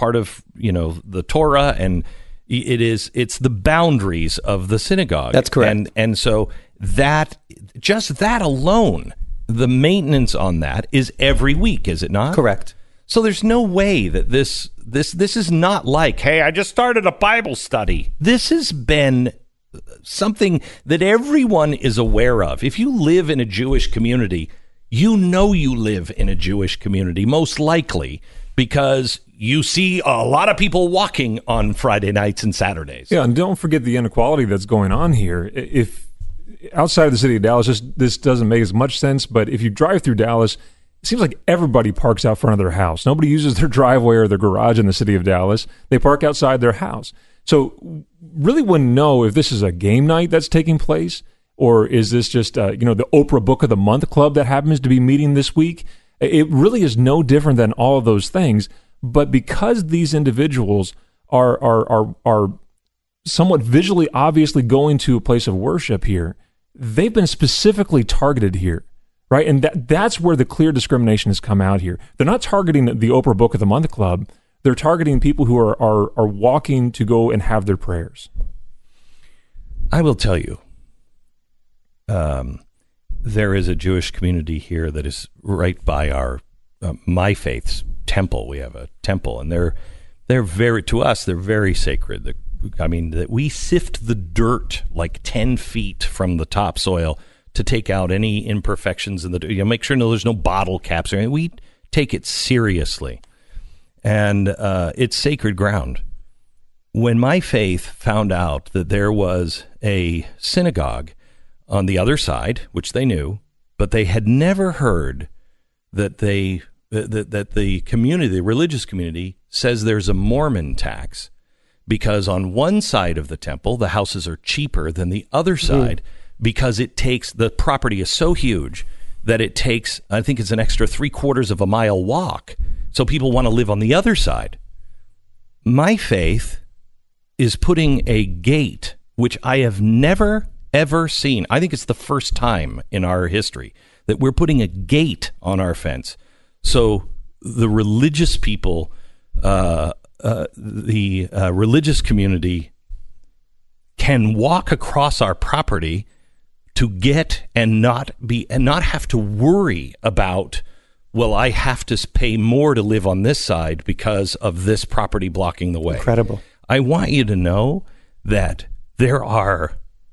the Torah, and it's the boundaries of the synagogue. That's correct. And so that alone, the maintenance on that is every week, is it not? Correct. So there's no way that this is not like, hey, I just started a Bible study. This has been something that everyone is aware of. If you live in a Jewish community, you live in a Jewish community, most likely, because you see a lot of people walking on Friday nights and Saturdays. Yeah, and don't forget the inequality that's going on here. If outside of the city of Dallas, this doesn't make as much sense, but if you drive through Dallas, it seems like everybody parks out front of their house. Nobody uses their driveway or their garage in the city of Dallas. They park outside their house. So really wouldn't know if this is a game night that's taking place, or is this just the Oprah Book of the Month Club that happens to be meeting this week. It really is no different than all of those things. But because these individuals are somewhat visually obviously going to a place of worship here, they've been specifically targeted here, right? And that's where the clear discrimination has come out here. They're not targeting the Oprah Book of the Month Club. They're targeting people who are walking to go and have their prayers. I will tell you, there is a Jewish community here that is right by our My Faith's temple. We have a temple, and they're very, to us, they're very sacred. That we sift the dirt like 10 feet from the topsoil to take out any imperfections in the, make sure there's no bottle caps or anything. We take it seriously. And it's sacred ground. When My Faith found out that there was a synagogue on the other side, which they knew, but they had never heard that that the community, the religious community, says there's a Mormon tax, because on one side of the temple, the houses are cheaper than the other side, because the property is so huge that it takes, I think it's an extra 3/4 of a mile walk. So people want to live on the other side. My Faith is putting a gate, which I have never, ever seen. I think it's the first time in our history that we're putting a gate on our fence. So the religious people, the religious community can walk across our property to get and not have to worry about, well, I have to pay more to live on this side because of this property blocking the way. Incredible. I want you to know that there are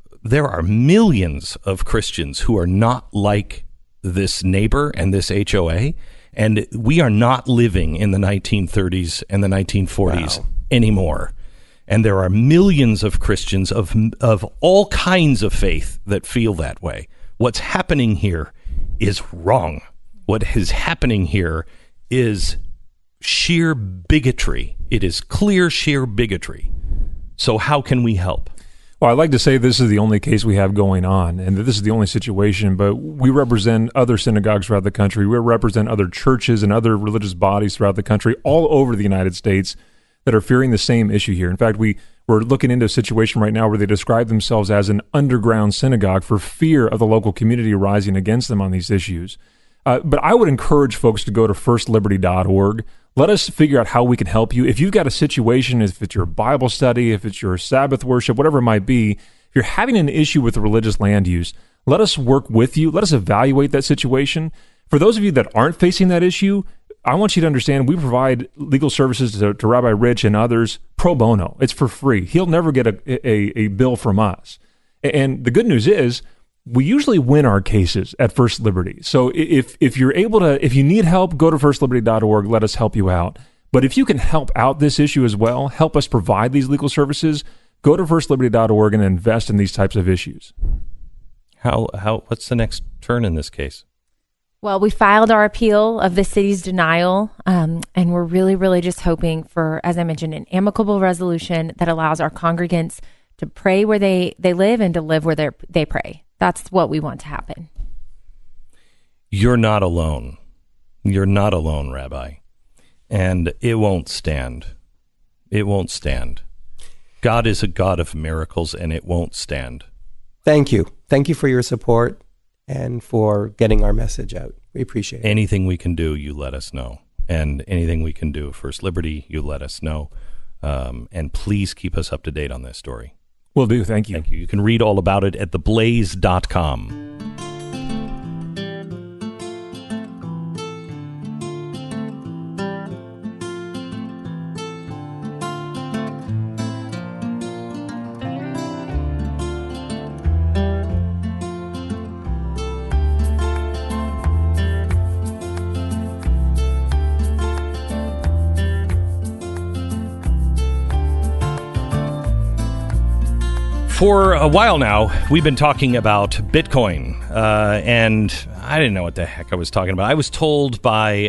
millions of Christians who are not like this neighbor and this HOA, and we are not living in the 1930s and the 1940s anymore. And there are millions of Christians of all kinds of faith that feel that way. What's happening here is wrong. What is happening here is sheer bigotry. It is clear, sheer bigotry. So how can we help? Well, I'd like to say this is the only case we have going on, and that this is the only situation, but we represent other synagogues throughout the country. We represent other churches and other religious bodies throughout the country, all over the United States, that are fearing the same issue here. In fact, we're looking into a situation right now where they describe themselves as an underground synagogue for fear of the local community rising against them on these issues. But I would encourage folks to go to firstliberty.org. Let us figure out how we can help you. If you've got a situation, if it's your Bible study, if it's your Sabbath worship, whatever it might be, if you're having an issue with the religious land use, let us work with you. Let us evaluate that situation. For those of you that aren't facing that issue, I want you to understand we provide legal services to Rabbi Rich and others pro bono. It's for free. He'll never get a bill from us. And the good news is we usually win our cases at First Liberty. So if you need help, go to firstliberty.org. Let us help you out. But if you can help out this issue as well, help us provide these legal services, go to firstliberty.org and invest in these types of issues. What's the next turn in this case? Well, we filed our appeal of the city's denial, and we're really, really just hoping for, as I mentioned, an amicable resolution that allows our congregants to pray where they live and to live where they pray. That's what we want to happen. You're not alone. You're not alone, Rabbi. And it won't stand. It won't stand. God is a God of miracles, and it won't stand. Thank you. Thank you for your support and for getting our message out. We appreciate it. Anything we can do, you let us know. And anything we can do, First Liberty, you let us know. And please keep us up to date on this story. Will do. Thank you. Thank you. You can read all about it at theblaze.com. For a while now, we've been talking about Bitcoin, and I didn't know what the heck I was talking about. I was told by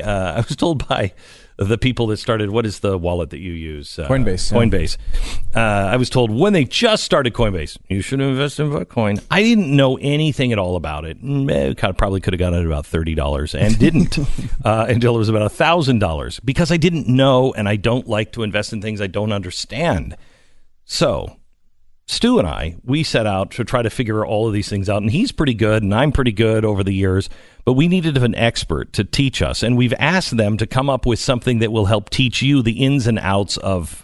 the people that started. What is the wallet that you use? Coinbase. Coinbase. I was told when they just started Coinbase, you should invest in Bitcoin. I didn't know anything at all about it. Probably could have gotten it at about $30 and didn't until it was about $1,000 because I didn't know, and I don't like to invest in things I don't understand. So Stu and I, we set out to try to figure all of these things out, and he's pretty good, and I'm pretty good over the years, but we needed an expert to teach us, and we've asked them to come up with something that will help teach you the ins and outs of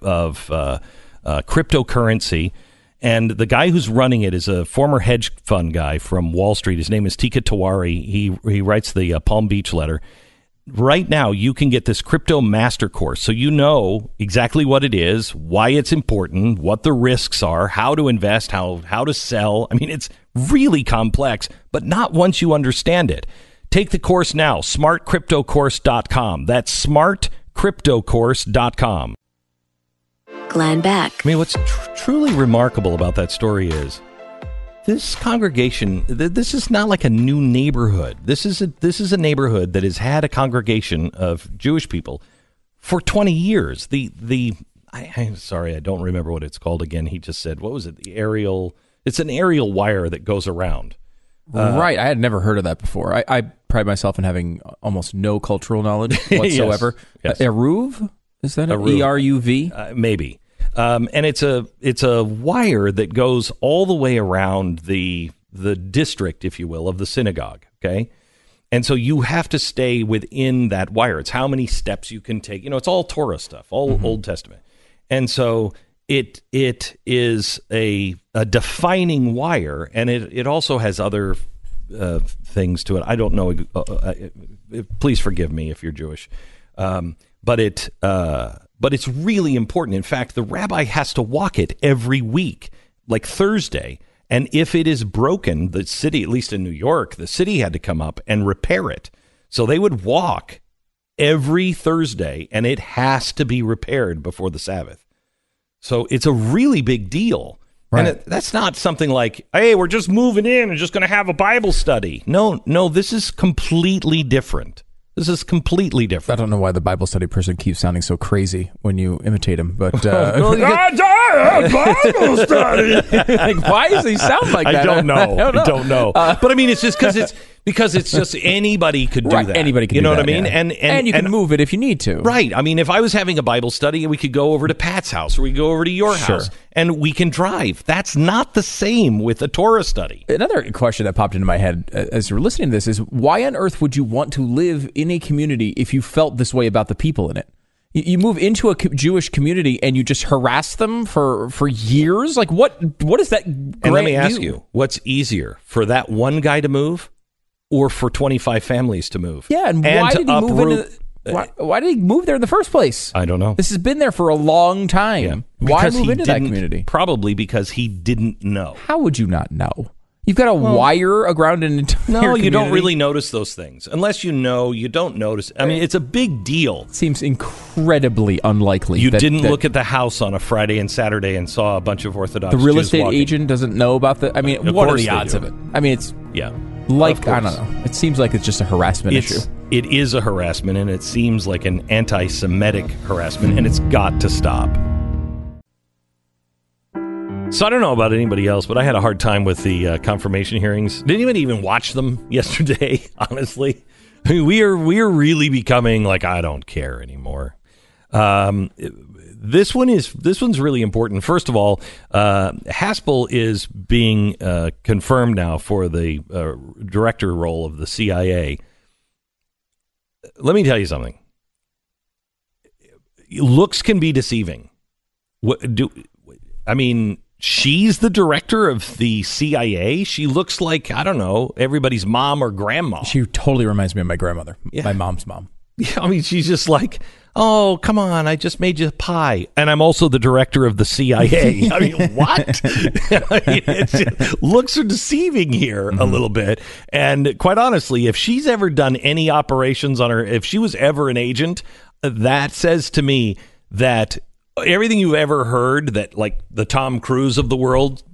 cryptocurrency, and the guy who's running it is a former hedge fund guy from Wall Street. His name is Tika Tawari. He writes the Palm Beach letter. Right now, you can get this crypto master course, so you know exactly what it is, why it's important, what the risks are, how to invest, how to sell. I mean, it's really complex, but not once you understand it. Take the course now, smartcryptocourse.com. That's smartcryptocourse.com. Glenn Beck. I mean, what's truly remarkable about that story is this congregation, this is not like a new neighborhood. This is a neighborhood that has had a congregation of Jewish people for 20 years. I'm sorry, I don't remember what it's called again. He just said, what was it? It's an aerial wire that goes around. Right. I had never heard of that before. I pride myself in having almost no cultural knowledge whatsoever. Yes. Eruv? Is that Eruv. ERUV? Maybe. And it's a wire that goes all the way around the district, if you will, of the synagogue. Okay. And so you have to stay within that wire. It's how many steps you can take. It's all Torah stuff, all Old Testament. And so it is a defining wire, and it also has other things to it. I don't know. Please forgive me if you're Jewish. But it's really important. In fact, the rabbi has to walk it every week, like Thursday. And if it is broken, the city, at least in New York, the city had to come up and repair it. So they would walk every Thursday, and it has to be repaired before the Sabbath. So it's a really big deal. Right. And that's not something like, hey, we're just moving in and just going to have a Bible study. No, this is completely different. This is completely different. I don't know why the Bible study person keeps sounding so crazy when you imitate him, but Bible study. Like, why does he sound like that? I don't know. But I mean, it's just because it's just anybody could do that. Anybody can do that. You know what I mean? Yeah. And you can move it if you need to. Right. I mean, if I was having a Bible study, we could go over to Pat's house, or we go over to your house, and we can drive. That's not the same with a Torah study. Another question that popped into my head as you were listening to this is, why on earth would you want to live in a community if you felt this way about the people in it? You move into a Jewish community and you just harass them for years? Like, what is that? And let me ask you, what's easier, for that one guy to move, or for 25 families to move? Yeah, and why did he move into? Why did he move there in the first place? I don't know. This has been there for a long time. Yeah. Why move into that community? Probably because he didn't know. How would you not know? You've got to wire around an entire community. You don't really notice those things. Unless you know, you don't notice. I mean, it's a big deal. It seems incredibly unlikely. You didn't look at the house on a Friday and Saturday and saw a bunch of Orthodox Jews The real estate walking. Agent doesn't know about the... I mean, what are the odds of it? I mean, it's... Yeah. Like, I don't know. It seems like it's just a harassment issue. It is a harassment, and it seems like an anti-Semitic harassment, and it's got to stop. So I don't know about anybody else, but I had a hard time with the confirmation hearings. Didn't even watch them yesterday, honestly. I mean, we are really becoming like, I don't care anymore. This one's really important. First of all, Haspel is being confirmed now for the director role of the CIA. Let me tell you something. Looks can be deceiving. She's the director of the CIA. She looks like, I don't know, everybody's mom or grandma. She totally reminds me of my grandmother, my mom's mom. Yeah, I mean, she's just like, oh, come on, I just made you pie. And I'm also the director of the CIA. I mean, what? Looks are deceiving here a little bit. And quite honestly, if she's ever done any operations on her, if she was ever an agent, that says to me that everything you've ever heard, that like the Tom Cruise of the world,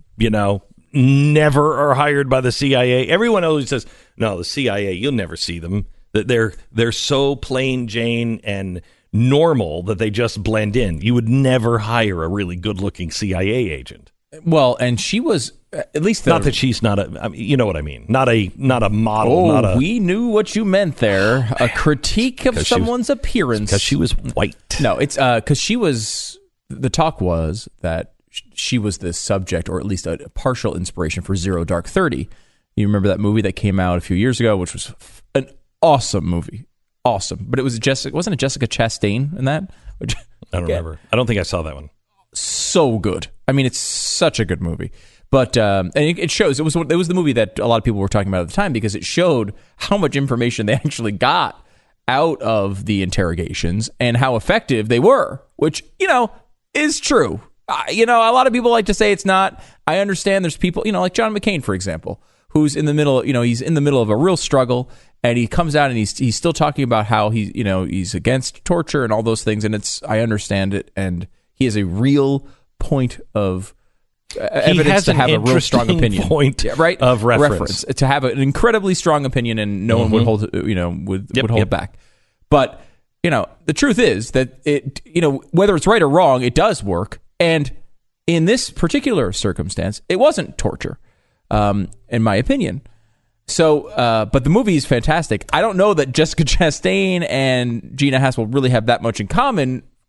never are hired by the CIA. Everyone always says, no, the CIA, you'll never see them. That they're so plain Jane and normal that they just blend in. You would never hire a really good looking CIA agent. Well, and she was at least not that she's not you know what I mean. Not a model. We knew what you meant there. A critique of someone's appearance because she was white. No, it's because she was. The talk was that she was the subject, or at least a partial inspiration for Zero Dark 30. You remember that movie that came out a few years ago, which was an awesome movie. Awesome. But wasn't it Jessica Chastain in that? I don't remember. I don't think I saw that one. So good. I mean, it's such a good movie. But and it shows. It was the movie that a lot of people were talking about at the time because it showed how much information they actually got out of the interrogations and how effective they were, which, is true. A lot of people like to say it's not. I understand there's people, like John McCain, for example, who's in the middle, he's in the middle of a real struggle, and he comes out and he's still talking about how he's against torture and all those things, and I understand it, and he has a real point of evidence to have a real strong opinion, point right? Of reference to have an incredibly strong opinion, and no one would hold would hold back. But the truth is that it whether it's right or wrong, it does work, and in this particular circumstance, it wasn't torture. In my opinion. So, but the movie is fantastic. I don't know that Jessica Chastain and Gina Haspel really have that much in common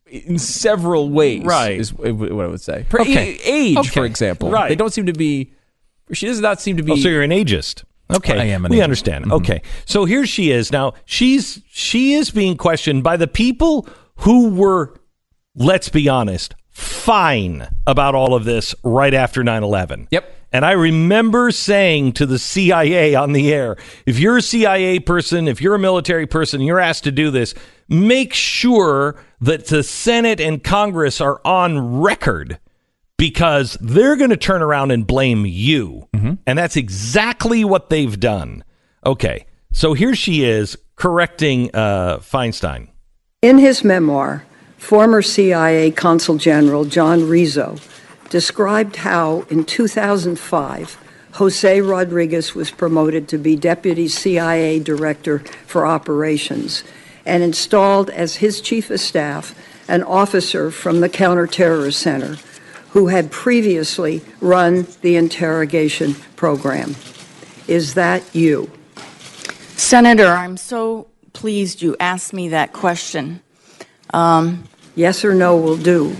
in several ways, Right. is what I would say. Okay. Age, for example. Right. They don't seem to be, she does not seem to be. Oh, so you're an ageist. Okay. I am an we ageist. understand. Mm-hmm. Okay. So here she is. Now, she is being questioned by the people who were, let's be honest, fine about all of this right after 9/11. Yep. And I remember saying to the CIA on the air, if you're a CIA person, if you're a military person, you're asked to do this, make sure that the Senate and Congress are on record, because they're going to turn around and blame you. Mm-hmm. And that's exactly what they've done. Okay, so here she is correcting Feinstein. In his memoir, former CIA Consul General John Rizzo described how in 2005, Jose Rodriguez was promoted to be Deputy CIA Director for Operations and installed as his chief of staff an officer from the Counterterrorist Center who had previously run the interrogation program. Is that you? Senator, I'm so pleased you asked me that question. Yes or no will do.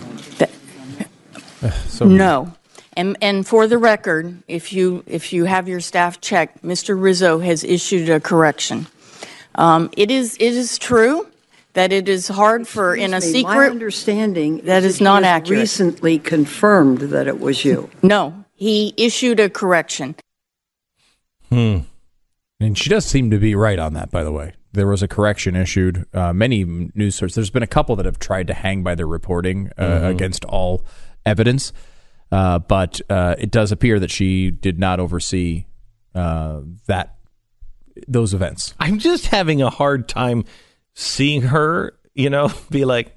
No. And for the record, if you have your staff check, Mr. Rizzo has issued a correction. It is true that it is hard for in a secret. My understanding that is not accurate. Recently confirmed that it was you. No, he issued a correction. And she does seem to be right on that, by the way. There was a correction issued. Many news sources, there's been a couple that have tried to hang by their reporting against all evidence. But it does appear that she did not oversee those events. I'm just having a hard time seeing her, be like,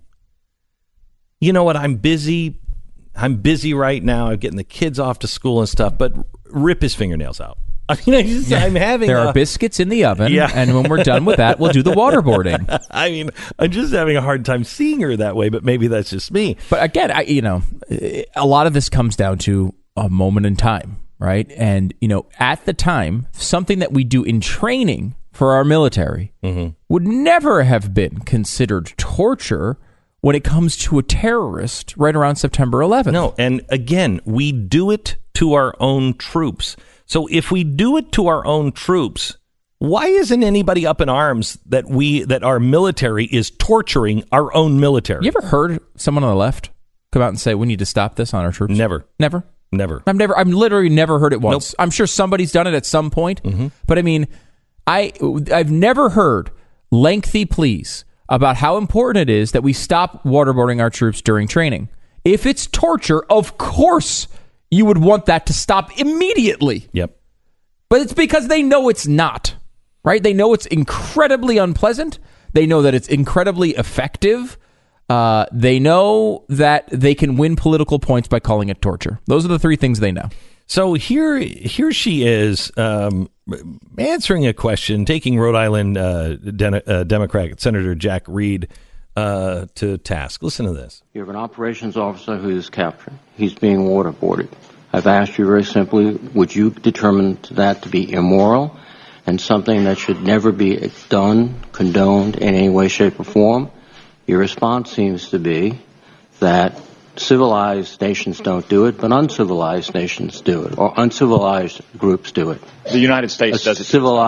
you know what, I'm busy right now. I'm getting the kids off to school and stuff, but rip his fingernails out. I mean, I'm having. There are biscuits in the oven, and when we're done with that, we'll do the waterboarding. I mean, I'm just having a hard time seeing her that way, but maybe that's just me. But again, a lot of this comes down to a moment in time, right? And at the time, something that we do in training for our military would never have been considered torture when it comes to a terrorist right around September 11th. No, and again, we do it to our own troops. So if we do it to our own troops, why isn't anybody up in arms that our military is torturing our own military? You ever heard someone on the left come out and say we need to stop this on our troops? Never. I've literally never heard it once. Nope. I'm sure somebody's done it at some point, but I mean, I've never heard lengthy pleas about how important it is that we stop waterboarding our troops during training. If it's torture, of course you would want that to stop immediately. Yep. But it's because they know it's not, right? They know it's incredibly unpleasant. They know that it's incredibly effective. They know that they can win political points by calling it torture. Those are the three things they know. So here she is answering a question, taking Rhode Island Democrat Senator Jack Reed to task. Listen to this. You have an operations officer who is captured. He's being waterboarded. I've asked you very simply, would you determine that to be immoral and something that should never be done, condoned in any way, shape, or form? Your response seems to be that civilized nations don't do it, but uncivilized nations do it, or uncivilized groups do it. The United States does it.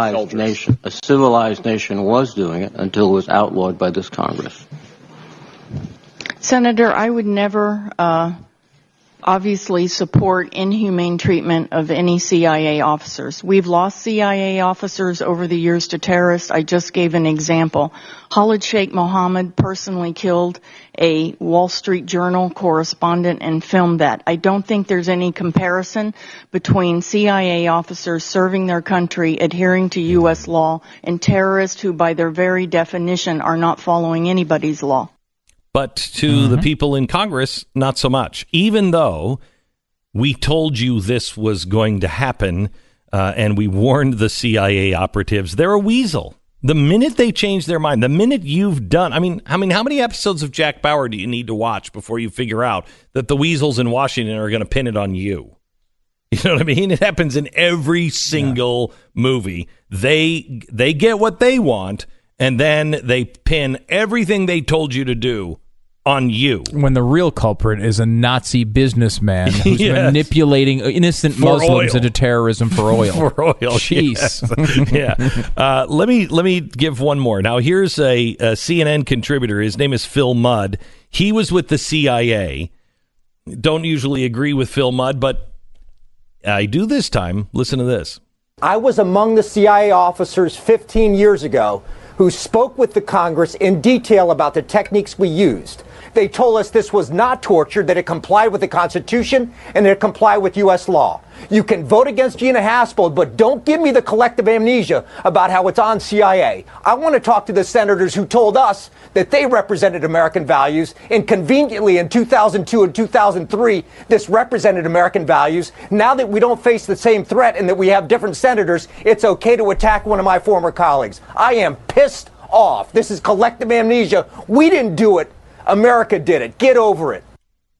A civilized nation was doing it until it was outlawed by this Congress. Senator, I would never obviously support inhumane treatment of any CIA officers. We've lost CIA officers over the years to terrorists. I just gave an example. Khalid Sheikh Mohammed personally killed a Wall Street Journal correspondent and filmed that. I don't think there's any comparison between CIA officers serving their country, adhering to U.S. law, and terrorists who by their very definition are not following anybody's law. But to the people in Congress, not so much. Even though we told you this was going to happen and we warned the CIA operatives, they're a weasel. The minute they change their mind, the minute you've done, I mean, how many episodes of Jack Bauer do you need to watch before you figure out that the weasels in Washington are going to pin it on you? You know what I mean? It happens in every single movie. They get what they want, and then they pin everything they told you to do on you. When the real culprit is a Nazi businessman who's Yes. manipulating innocent For Muslims oil. into terrorism for oil. For oil. Jeez. Yes. Yeah. Let me give one more. Now, here's a CNN contributor. His name is Phil Mudd. He was with the CIA. Don't usually agree with Phil Mudd, but I do this time. Listen to this. I was among the CIA officers 15 years ago who spoke with the Congress in detail about the techniques we used. They told us this was not torture, that it complied with the Constitution and that it complied with U.S. law. You can vote against Gina Haspel, but don't give me the collective amnesia about how it's on CIA. I want to talk to the senators who told us that they represented American values, and conveniently in 2002 and 2003, this represented American values. Now that we don't face the same threat and that we have different senators, it's okay to attack one of my former colleagues. I am pissed off. This is collective amnesia. We didn't do it. America did it. Get over it.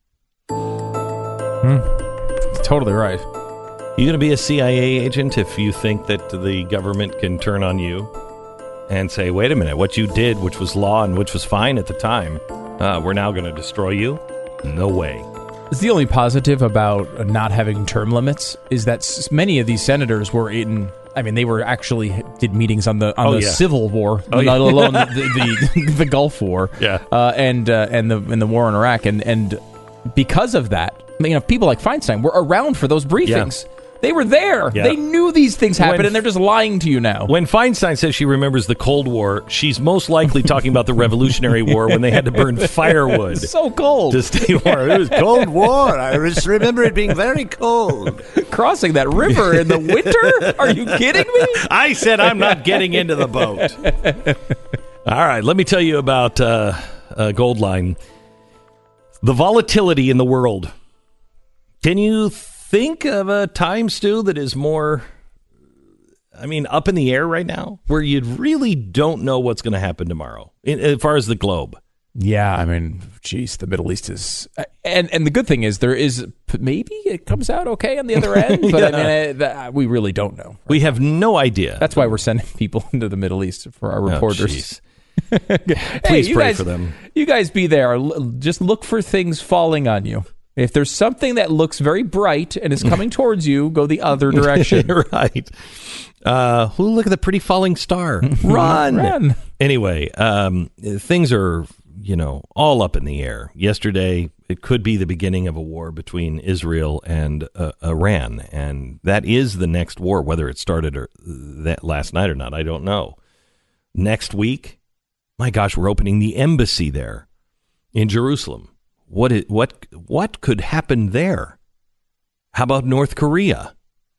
Totally right. You going to be a CIA agent if you think that the government can turn on you and say, wait a minute, what you did, which was law and which was fine at the time, we're now going to destroy you? No way. It's the only positive about not having term limits is that many of these senators were they were actually did meetings on the Civil War, let alone the Gulf War, and the war in Iraq, and because of that, people like Feinstein were around for those briefings. Yeah. They were there. Yeah. They knew these things happened, and they're just lying to you now. When Feinstein says she remembers the Cold War, she's most likely talking about the Revolutionary War when they had to burn firewood. It's so cold. To stay warm. It was Cold War. I just remember it being very cold. Crossing that river in the winter? Are you kidding me? I said I'm not getting into the boat. All right, let me tell you about Goldline. The volatility in the world. Can you think of a time, Stu, that is more, up in the air right now, where you really don't know what's going to happen tomorrow, as far as the globe? Yeah, the Middle East is, and the good thing is there is maybe it comes out okay on the other end, but we really don't know. We have no idea. That's why we're sending people into the Middle East for our reporters. Please pray for them. You guys be there. Just look for things falling on you. If there's something that looks very bright and is coming towards you, go the other direction. Right. Look at the pretty falling star. Run. Anyway, things are, all up in the air. Yesterday, it could be the beginning of a war between Israel and Iran. And that is the next war, whether it started that last night or not, I don't know. Next week, my gosh, we're opening the embassy there in Jerusalem. What could happen there? How about North Korea?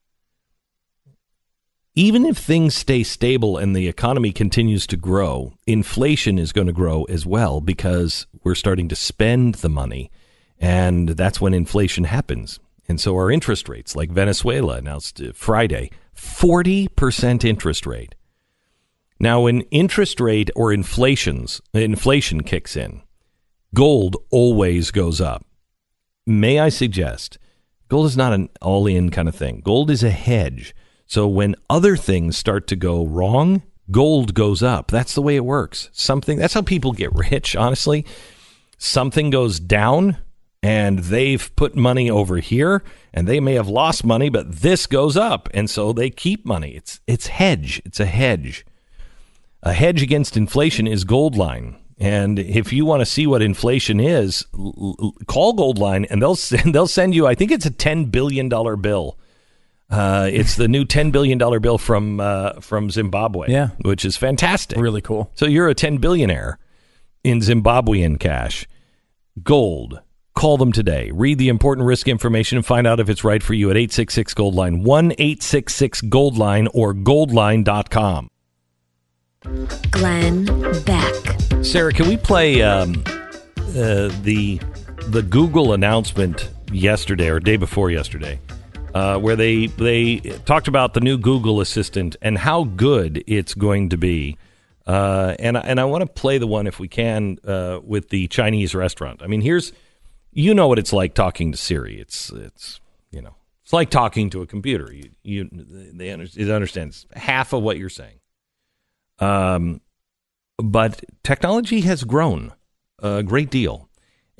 Even if things stay stable and the economy continues to grow, inflation is going to grow as well because we're starting to spend the money, and that's when inflation happens. And so our interest rates, like Venezuela announced Friday, 40% interest rate. Now, when interest rate or inflation kicks in, gold always goes up. May I suggest, gold is not an all-in kind of thing. Gold is a hedge. So when other things start to go wrong, gold goes up. That's the way it works. That's how people get rich, honestly. Something goes down, and they've put money over here, and they may have lost money, but this goes up, and so they keep money. It's hedge. It's a hedge. A hedge against inflation is Goldline. And if you want to see what inflation is, call Goldline, and they'll send you, I think it's a $10 billion bill. It's the new $10 billion bill from Zimbabwe, which is fantastic. Really cool. So you're a 10 billionaire in Zimbabwean cash. Gold. Call them today. Read the important risk information and find out if it's right for you at 866-GOLDLINE, 1-866-GOLDLINE, or goldline.com. Glenn Beck. Sarah, can we play the Google announcement yesterday or day before yesterday, where they talked about the new Google Assistant and how good it's going to be, and I want to play the one if we can with the Chinese restaurant. Here's what it's like talking to Siri. It's like talking to a computer. It understands half of what you're saying. But technology has grown a great deal.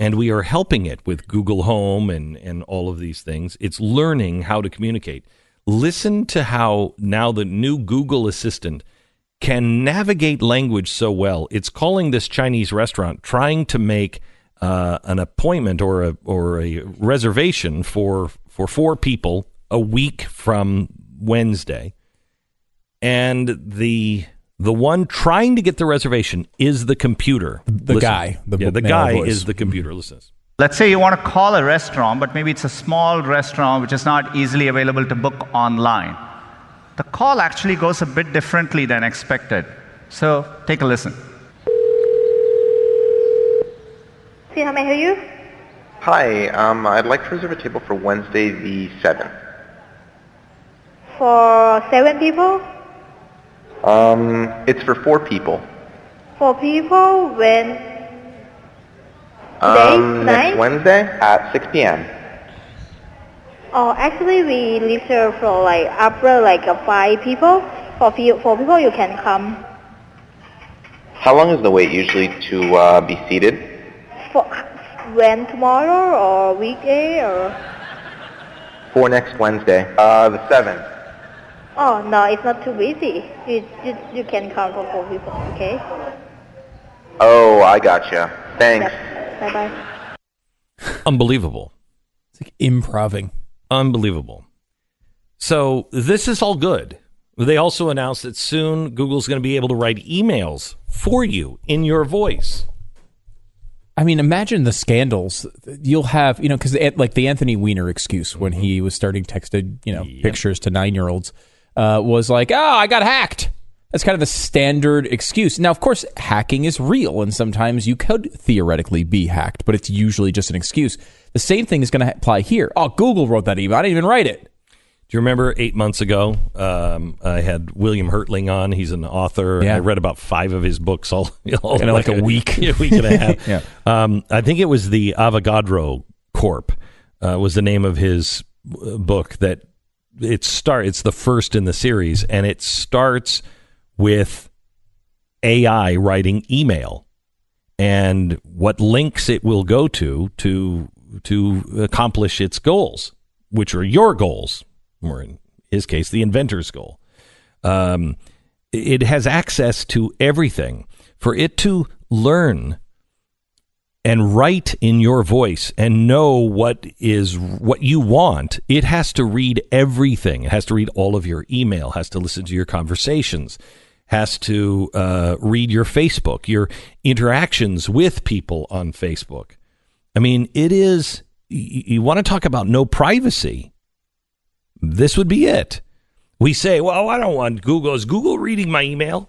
And we are helping it with Google Home and all of these things. It's learning how to communicate. Listen to how now the new Google Assistant can navigate language so well. It's calling this Chinese restaurant, trying to make an appointment or a reservation for 4 people a week from Wednesday. And the one trying to get the reservation is the computer. The guy. The guy is the computer. Listen. Let's say you want to call a restaurant, but maybe it's a small restaurant which is not easily available to book online. The call actually goes a bit differently than expected. So take a listen. See, how may I help you? Hi, I'd like to reserve a table for Wednesday the 7th. For 7 people? It's for 4 people. 4 people when? Today? Next Wednesday at 6 p.m. Oh, actually we leave here for after 5 people. For 4 people you can come. How long is the wait usually to be seated? For when, tomorrow or weekday or? For next Wednesday, the 7th. Oh no, it's not too busy. You can come for 4 people, okay? Oh, I gotcha. Thanks. Yep. Bye-bye. Unbelievable. It's like improving. Unbelievable. So this is all good. They also announced that soon Google's going to be able to write emails for you in your voice. I mean, imagine the scandals you'll have, because the Anthony Weiner excuse when he was starting texting, pictures to 9-year-olds was like, oh, I got hacked. That's kind of the standard excuse. Now, of course, hacking is real, and sometimes you could theoretically be hacked, but it's usually just an excuse. The same thing is going to apply here. Oh, Google wrote that email. I didn't even write it. Do you remember 8 months ago, I had William Hertling on. He's an author. Yeah. I read about 5 of his books all in like a week. A week and a half. Yeah. I think it was the Avogadro Corp was the name of his book that it's the first in the series, and it starts with AI writing email and what links it will go to accomplish its goals, which are your goals, or in his case, the inventor's goal. It has access to everything. For it to learn and write in your voice and know what you want, it has to read everything. It has to read all of your email, has to listen to your conversations, has to read your Facebook, your interactions with people on Facebook. I mean, it is, you want to talk about no privacy. This would be it. We say, well, I don't want Google. Is Google reading my email?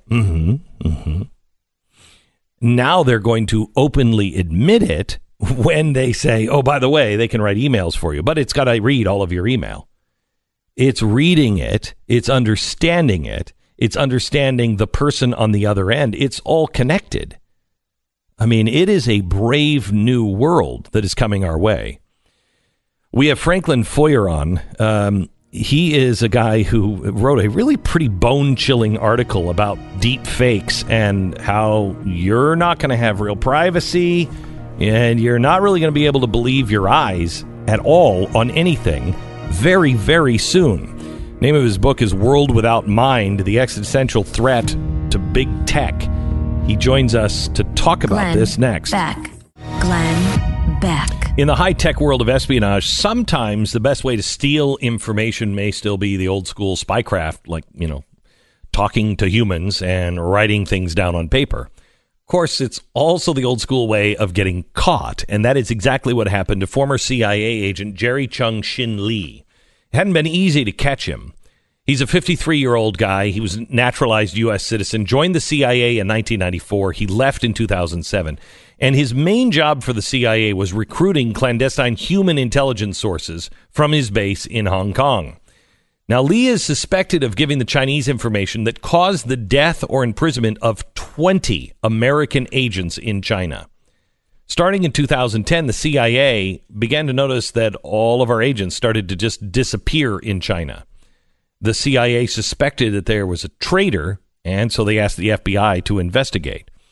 Now they're going to openly admit it when they say, oh, by the way, they can write emails for you, but it's got to read all of your email. It's reading it. It's understanding it. It's understanding the person on the other end. It's all connected. I mean, it is a brave new world that is coming our way. We have Franklin Foer on. He is a guy who wrote a really pretty bone-chilling article about deep fakes and how you're not going to have real privacy and you're not really going to be able to believe your eyes at all on anything very, very soon. Name of his book is World Without Mind, The Existential Threat to Big Tech. He joins us to talk about this next. Glenn Beck. In the high-tech world of espionage, sometimes the best way to steal information may still be the old-school spycraft, like, talking to humans and writing things down on paper. Of course, it's also the old-school way of getting caught, and that is exactly what happened to former CIA agent Jerry Chung-Shin Lee. It hadn't been easy to catch him. He's a 53-year-old guy. He was a naturalized U.S. citizen, joined the CIA in 1994. He left in 2007. And his main job for the CIA was recruiting clandestine human intelligence sources from his base in Hong Kong. Now, Lee is suspected of giving the Chinese information that caused the death or imprisonment of 20 American agents in China. Starting in 2010, the CIA began to notice that all of our agents started to just disappear in China. The CIA suspected that there was a traitor, and so they asked the FBI to investigate.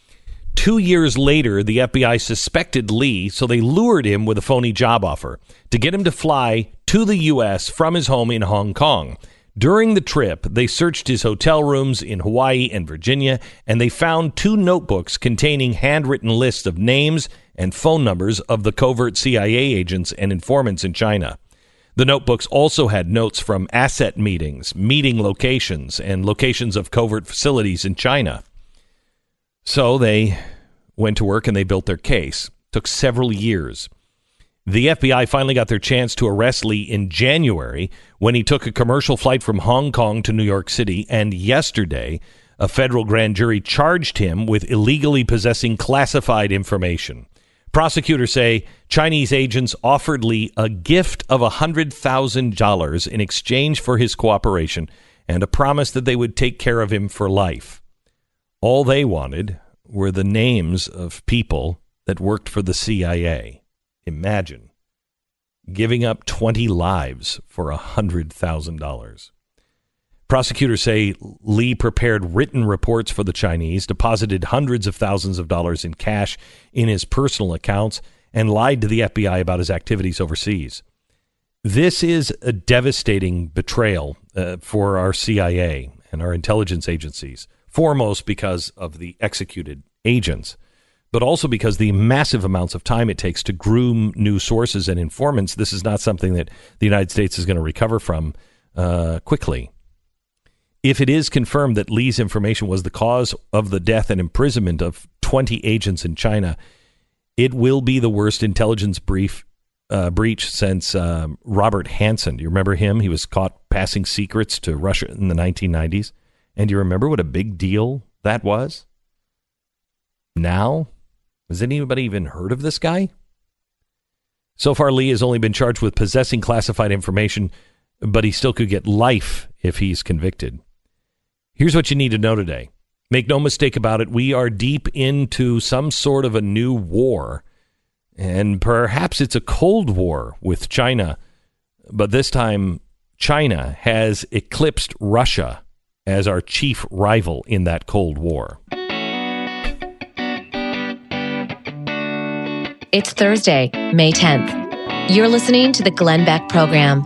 2 years later, the FBI suspected Lee, so they lured him with a phony job offer to get him to fly to the U.S. from his home in Hong Kong. During the trip, they searched his hotel rooms in Hawaii and Virginia, and they found 2 notebooks containing handwritten lists of names and phone numbers of the covert CIA agents and informants in China. The notebooks also had notes from asset meetings, meeting locations, and locations of covert facilities in China. So they went to work and they built their case. Took several years. The FBI finally got their chance to arrest Lee in January when he took a commercial flight from Hong Kong to New York City, and yesterday a federal grand jury charged him with illegally possessing classified information. Prosecutors say Chinese agents offered Lee a gift of $100,000 in exchange for his cooperation and a promise that they would take care of him for life. All they wanted were the names of people that worked for the CIA. Imagine giving up 20 lives for $100,000. Prosecutors say Lee prepared written reports for the Chinese, deposited hundreds of thousands of dollars in cash in his personal accounts, and lied to the FBI about his activities overseas. This is a devastating betrayal for our CIA and our intelligence agencies, foremost because of the executed agents, but also because the massive amounts of time it takes to groom new sources and informants. This is not something that the United States is going to recover from quickly. If it is confirmed that Lee's information was the cause of the death and imprisonment of 20 agents in China, it will be the worst intelligence breach since Robert Hansen. Do you remember him? He was caught passing secrets to Russia in the 1990s. And do you remember what a big deal that was? Now, has anybody even heard of this guy? So far, Lee has only been charged with possessing classified information, but he still could get life if he's convicted. Here's what you need to know today. Make no mistake about it. We are deep into some sort of a new war, and perhaps it's a Cold War with China, but this time China has eclipsed Russia as our chief rival in that Cold War. It's Thursday, May 10th. You're listening to the Glenn Beck Program.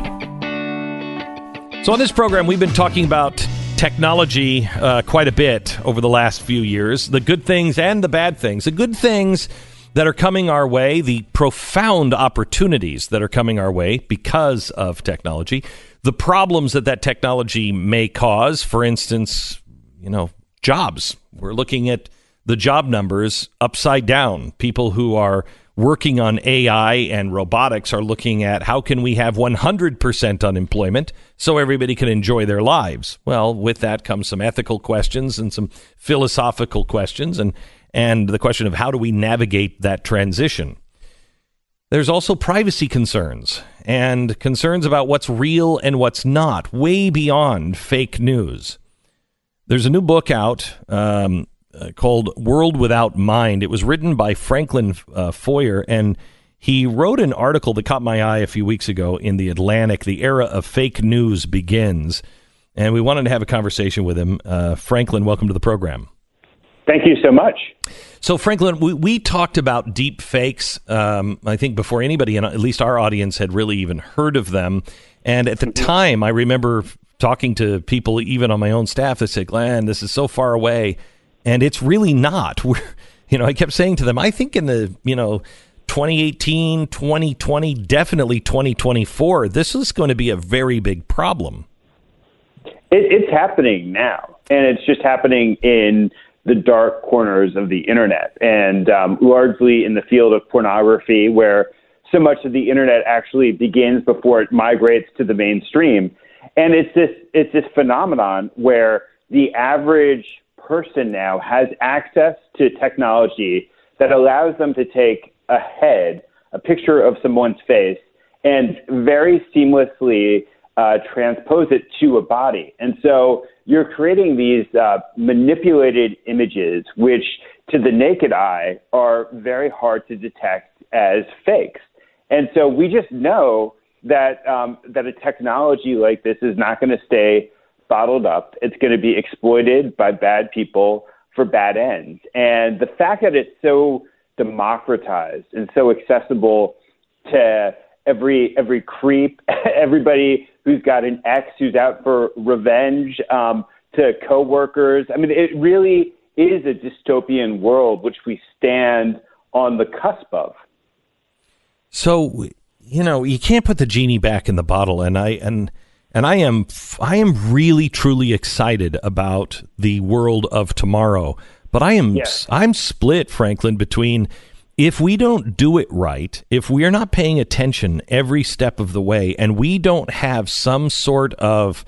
So on this program, we've been talking about technology quite a bit over the last few years, the good things and the bad things. The good things that are coming our way, the profound opportunities that are coming our way because of technology, the problems that technology may cause. For instance, jobs. We're looking at the job numbers upside down. People who are working on AI and robotics are looking at how can we have 100% unemployment so everybody can enjoy their lives. Well, with that comes some ethical questions and some philosophical questions and the question of how do we navigate that transition. There's also privacy concerns and concerns about what's real and what's not, way beyond fake news. There's a new book out called World Without Mind. It was written by Franklin Foer, and he wrote an article that caught my eye a few weeks ago in The Atlantic. The era of fake news begins, and we wanted to have a conversation with him. Franklin, welcome to the program. Thank you so much. So, Franklin, we talked about deep fakes, I think, before anybody, and at least our audience, had really even heard of them. And at the time, I remember talking to people, even on my own staff, that said, Glenn, this is so far away. And it's really not. I kept saying to them, I think in the, 2018, 2020, definitely 2024, this is going to be a very big problem. It's happening now, and it's just happening in the dark corners of the internet, and largely in the field of pornography, where so much of the internet actually begins before it migrates to the mainstream. And it's this phenomenon where the average person now has access to technology that allows them to take a picture of someone's face, and very seamlessly transpose it to a body. And so you're creating these manipulated images, which to the naked eye are very hard to detect as fakes. And so we just know that that a technology like this is not going to stay bottled up. It's going to be exploited by bad people for bad ends. And the fact that it's so democratized and so accessible to every creep, everybody who's got an ex who's out for revenge, to coworkers. I mean, it really is a dystopian world which we stand on the cusp of. So, you can't put the genie back in the bottle, and I am really truly excited about the world of tomorrow. But I'm split, Franklin, between if we don't do it right, if we are not paying attention every step of the way, and we don't have some sort of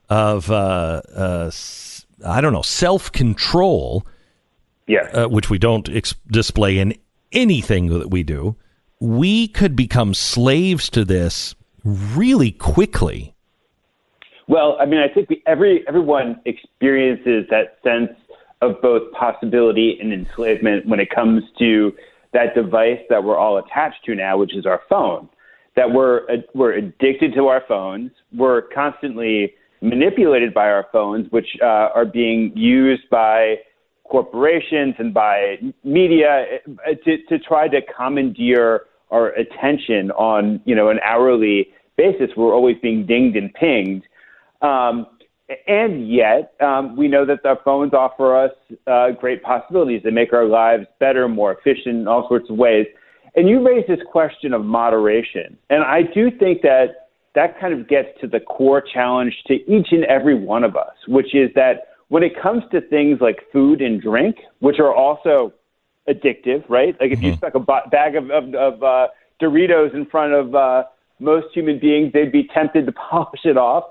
self-control, which we don't display in anything that we do, we could become slaves to this really quickly. Well, I mean, I think everyone experiences that sense of both possibility and enslavement when it comes to that device that we're all attached to now, which is our phone. That we're addicted to our phones. We're constantly manipulated by our phones, which are being used by corporations and by media to try to commandeer our attention on an hourly basis. We're always being dinged and pinged. And yet, we know that our phones offer us great possibilities. They make our lives better, more efficient in all sorts of ways. And you raised this question of moderation. And I do think that kind of gets to the core challenge to each and every one of us, which is that when it comes to things like food and drink, which are also addictive, right? Like if you stuck a bag of Doritos in front of most human beings, they'd be tempted to polish it off,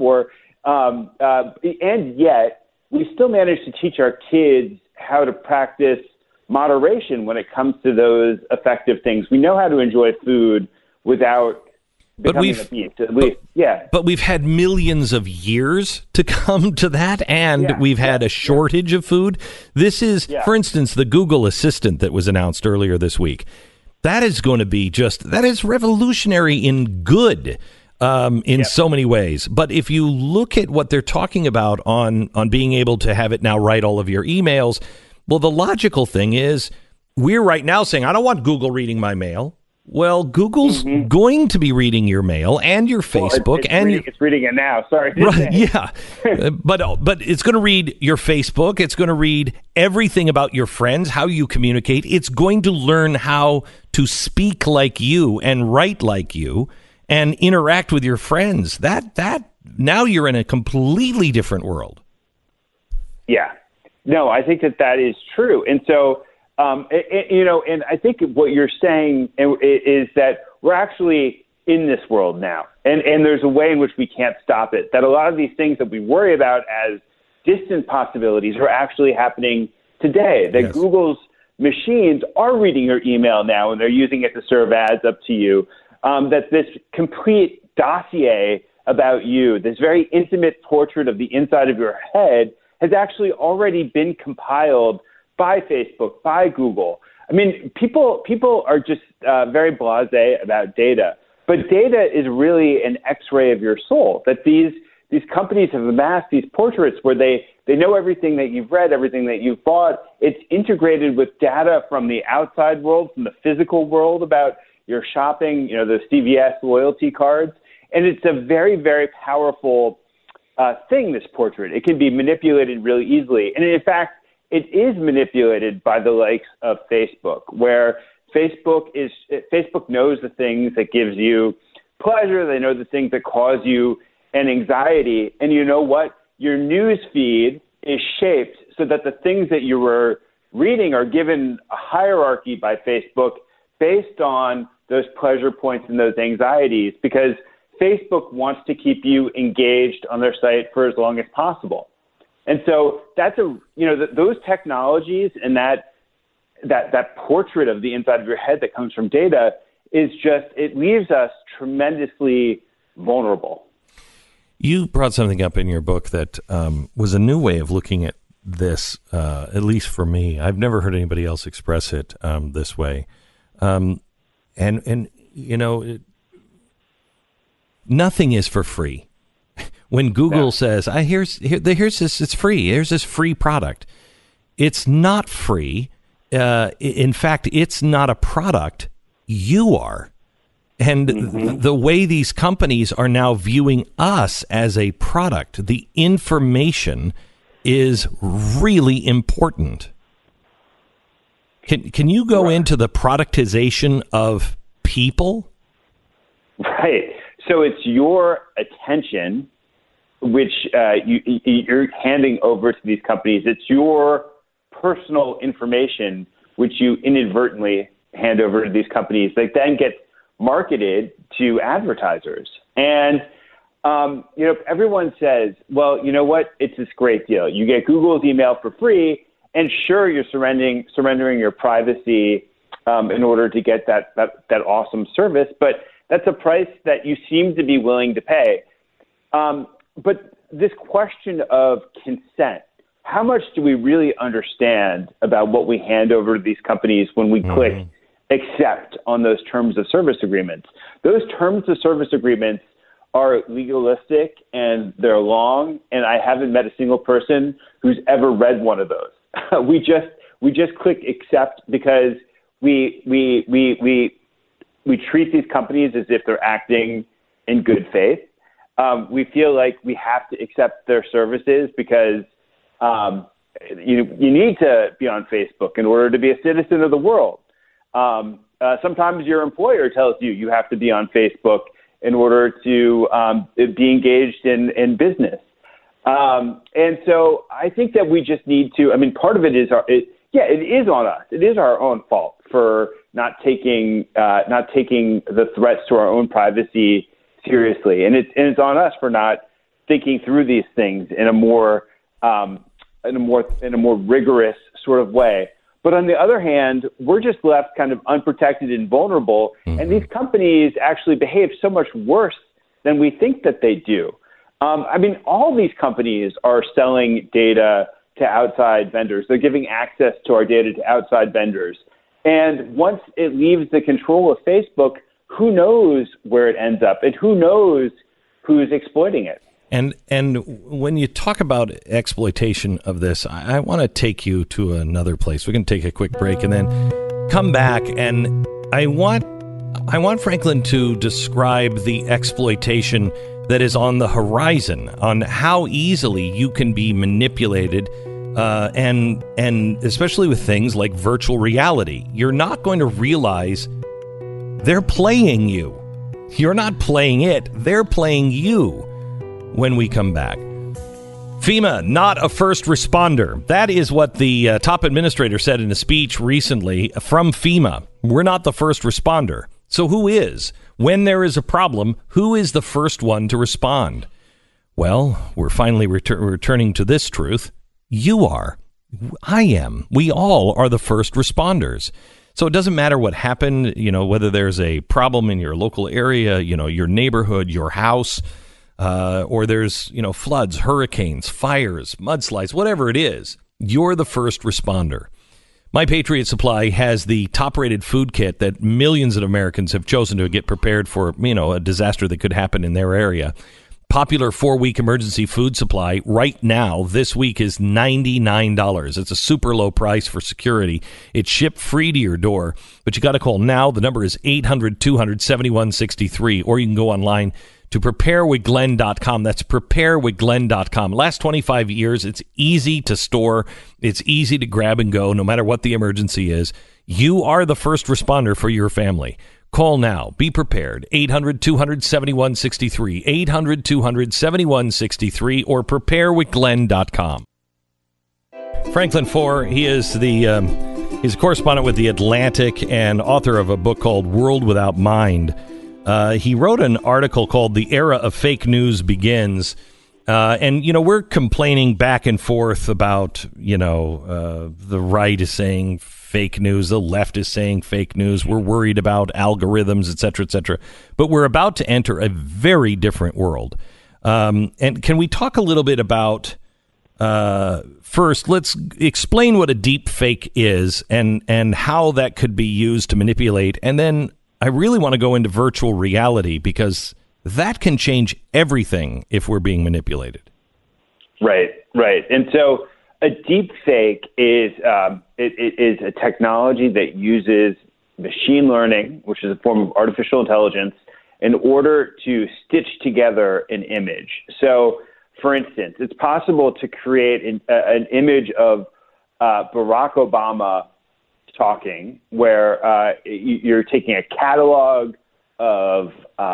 and yet we still manage to teach our kids how to practice moderation when it comes to those effective things. We know how to enjoy food without becoming a beast, at least. But we've had millions of years to come to that, and we've had a shortage of food. This is, for instance, the Google Assistant that was announced earlier this week. That is going to be that is revolutionary in good. In so many ways. But if you look at what they're talking about on being able to have it now write all of your emails, well, the logical thing is we're right now saying, I don't want Google reading my mail. Well, Google's going to be reading your mail and your Facebook. It's reading it now. Sorry. Right, yeah. But it's going to read your Facebook. It's going to read everything about your friends, how you communicate. It's going to learn how to speak like you and write like you and interact with your friends. That now you're in a completely different world. Yeah. No, I think that is true. And so, and I think what you're saying is that we're actually in this world now. And there's a way in which we can't stop it. That a lot of these things that we worry about as distant possibilities are actually happening today. That Google's machines are reading your email now and they're using it to serve ads up to you. That this complete dossier about you, this very intimate portrait of the inside of your head, has actually already been compiled by Facebook, by Google. I mean, people are just very blasé about data, but data is really an X-ray of your soul. That these companies have amassed these portraits where they know everything that you've read, everything that you've bought. It's integrated with data from the outside world, from the physical world about your shopping, the CVS loyalty cards. And it's a very, very powerful thing, this portrait. It can be manipulated really easily. And in fact, it is manipulated by the likes of Facebook, where Facebook knows the things that gives you pleasure. They know the things that cause you an anxiety. And you know what? Your news feed is shaped so that the things that you were reading are given a hierarchy by Facebook based on those pleasure points and those anxieties, because Facebook wants to keep you engaged on their site for as long as possible. And so that's those technologies and that portrait of the inside of your head that comes from data it leaves us tremendously vulnerable. You brought something up in your book that was a new way of looking at this, at least for me. I've never heard anybody else express it this way. Nothing is for free. When Google says, here's this, it's free. Here's this free product. It's not free. In fact, it's not a product. You are. And the way these companies are now viewing us as a product, the information is really important. Can you go into the productization of people? Right. So it's your attention, which you're handing over to these companies. It's your personal information, which you inadvertently hand over to these companies. They then get marketed to advertisers. And, everyone says, well, you know what? It's this great deal. You get Google's email for free, and sure, you're surrendering your privacy in order to get that awesome service, but that's a price that you seem to be willing to pay. But this question of consent, how much do we really understand about what we hand over to these companies when we click accept on those terms of service agreements? Those terms of service agreements are legalistic and they're long, and I haven't met a single person who's ever read one of those. We just click accept because we treat these companies as if they're acting in good faith. We feel like we have to accept their services because you need to be on Facebook in order to be a citizen of the world. Sometimes your employer tells you have to be on Facebook in order to be engaged in business. And so I think that we just need to, part of it is it is on us. It is our own fault for not taking the threats to our own privacy seriously. And it's on us for not thinking through these things in a more rigorous sort of way. But on the other hand, we're just left kind of unprotected and vulnerable. And these companies actually behave so much worse than we think that they do. All these companies are selling data to outside vendors. They're giving access to our data to outside vendors. And once it leaves the control of Facebook, who knows where it ends up and who knows who's exploiting it. And when you talk about exploitation of this, I want to take you to another place. We're going to take a quick break and then come back. And I want Franklin to describe the exploitation that is on the horizon, on how easily you can be manipulated, and especially with things like virtual reality. You're not going to realize they're playing you. You're not playing it. They're playing you. When we come back. FEMA, not a first responder. That is what the top administrator said in a speech recently from FEMA. We're not the first responder. So who is? When there is a problem, who is the first one to respond? Well, we're finally returning to this truth. You are. I am. We all are the first responders. So it doesn't matter what happened, whether there's a problem in your local area, your neighborhood, your house, or there's, floods, hurricanes, fires, mudslides, whatever it is, you're the first responder. My Patriot Supply has the top-rated food kit that millions of Americans have chosen to get prepared for, a disaster that could happen in their area. Popular 4-week emergency food supply right now, this week, is $99. It's a super low price for security. It's shipped free to your door, but you got to call now. The number is 800-200-7163, or you can go online to preparewithglenn.com. That's preparewithglenn.com. Last 25 years, it's easy to store. It's easy to grab and go, no matter what the emergency is. You are the first responder for your family. Call now. Be prepared. 800-200-7163. 800-200-7163 or preparewithglenn.com. Franklin Foer, he is he's a correspondent with The Atlantic and author of a book called World Without Mind. He wrote an article called The Era of Fake News Begins. And we're complaining back and forth about, the right is saying fake news, the left is saying fake news. We're worried about algorithms, et cetera, et cetera. But we're about to enter a very different world. And can we talk a little bit about, first, let's explain what a deep fake is and how that could be used to manipulate. And then I really want to go into virtual reality because that can change everything if we're being manipulated. Right. And so a deep fake is it is a technology that uses machine learning, which is a form of artificial intelligence, in order to stitch together an image. So, for instance, it's possible to create an image of Barack Obama talking, where you're taking a catalog of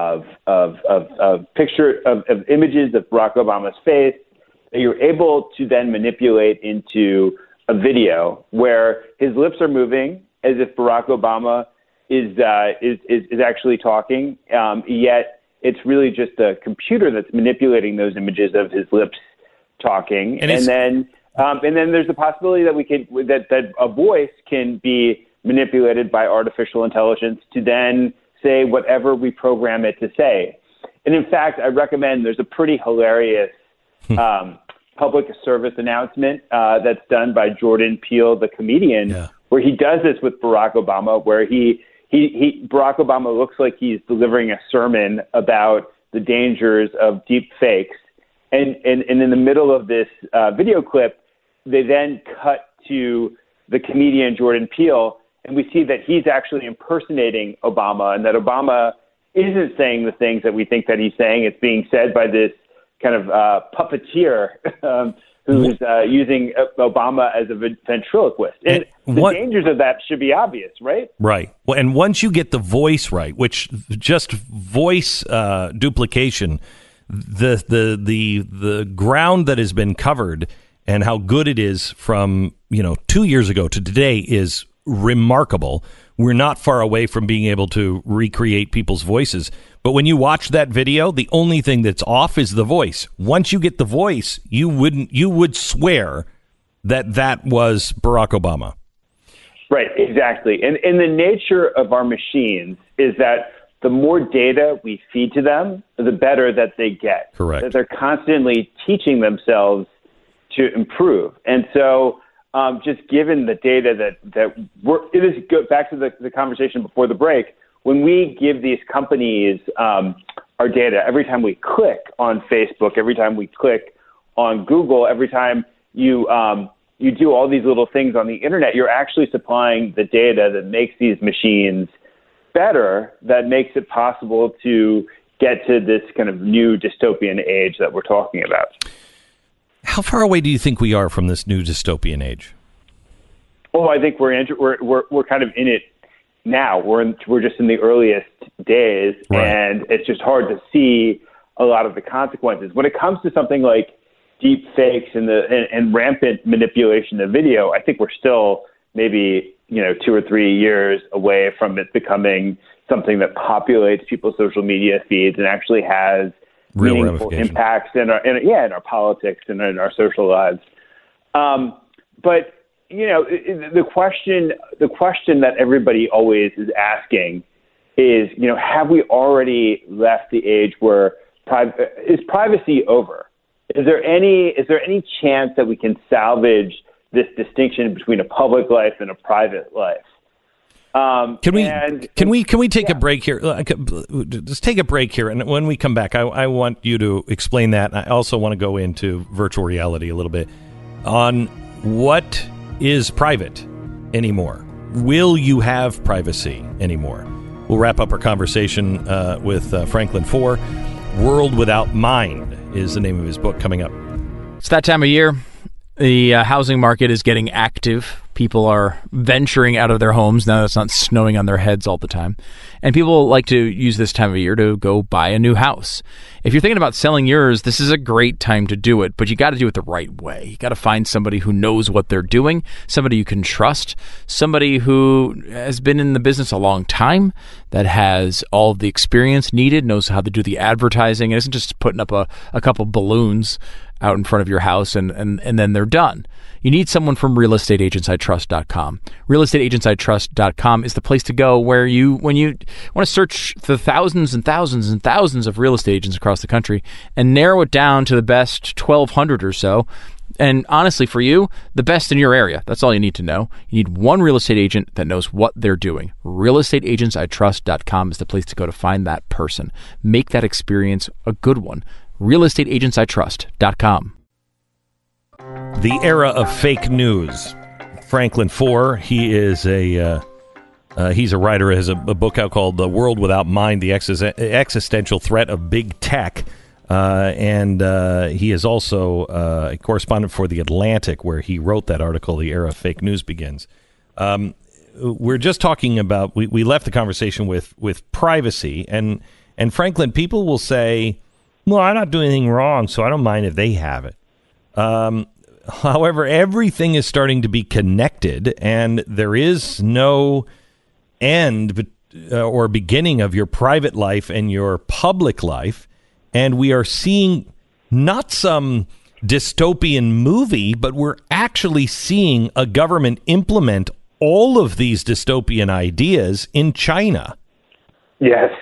picture of images of Barack Obama's face that you're able to then manipulate into a video where his lips are moving as if Barack Obama is actually talking, yet it's really just a computer that's manipulating those images of his lips talking, and then there's the possibility that that a voice can be manipulated by artificial intelligence to then say whatever we program it to say. And in fact, I recommend, there's a pretty hilarious public service announcement that's done by Jordan Peele, the comedian, where he does this with Barack Obama, where Barack Obama looks like he's delivering a sermon about the dangers of deep fakes. And in the middle of this video clip, they then cut to the comedian Jordan Peele, and we see that he's actually impersonating Obama, and that Obama isn't saying the things that we think that he's saying. It's being said by this kind of puppeteer who's using Obama as a ventriloquist. And the dangers of that should be obvious, right? Right. Well, and once you get the voice right, which just voice duplication, the ground that has been covered and how good it is from 2 years ago to today is remarkable. We're not far away from being able to recreate people's voices. But when you watch that video, the only thing that's off is the voice. Once you get the voice, you would swear that was Barack Obama. Right, exactly. And the nature of our machines is that the more data we feed to them, the better that they get. Correct. That they're constantly teaching themselves to improve. And so just given the data back to the conversation before the break, when we give these companies our data, every time we click on Facebook, every time we click on Google, every time you do all these little things on the internet, you're actually supplying the data that makes these machines better, that makes it possible to get to this kind of new dystopian age that we're talking about. How far away do you think we are from this new dystopian age? Oh, I think we're kind of in it now. We're just in the earliest days, right. And it's just hard to see a lot of the consequences when it comes to something like deep fakes and rampant manipulation of video. I think we're still maybe 2 or 3 years away from it becoming something that populates people's social media feeds and actually has real meaningful impacts in our politics and in our social lives. But the question that everybody always is asking is, have we already left the age where is privacy over? Is there any chance that we can salvage this distinction between a public life and a private life? Can we take a break here? Just take a break here, and when we come back, I want you to explain that. I also want to go into virtual reality a little bit on what is private anymore. Will you have privacy anymore? We'll wrap up our conversation with Franklin Foer. World Without Mind is the name of his book, coming up. It's that time of year. The housing market is getting active. People are venturing out of their homes now that it's not snowing on their heads all the time. And people like to use this time of year to go buy a new house. If you're thinking about selling yours, this is a great time to do it, but you got to do it the right way. You got to find somebody who knows what they're doing, somebody you can trust, somebody who has been in the business a long time, that has all of the experience needed, knows how to do the advertising, and isn't just putting up a couple balloons out in front of your house and then they're done. You need someone from realestateagentsitrust.com. Realestateagentsitrust.com is the place to go when you want to search the thousands and thousands and thousands of real estate agents across the country and narrow it down to the best 1,200 or so. And honestly, for you, the best in your area. That's all you need to know. You need one real estate agent that knows what they're doing. Realestateagentsitrust.com is the place to go to find that person. Make that experience a good one. Realestateagentsitrust.com. The era of fake news. Franklin Foer, he is he's a writer, has a book out called The World Without Mind, The Existential Threat of Big Tech. And he is also a correspondent for The Atlantic, where he wrote that article, The Era of Fake News Begins. We're just talking about, we left the conversation with privacy. And Franklin, people will say, well, I'm not doing anything wrong, so I don't mind if they have it. However, everything is starting to be connected, and there is no end or beginning of your private life and your public life. And we are seeing not some dystopian movie, but we're actually seeing a government implement all of these dystopian ideas in China. Yes.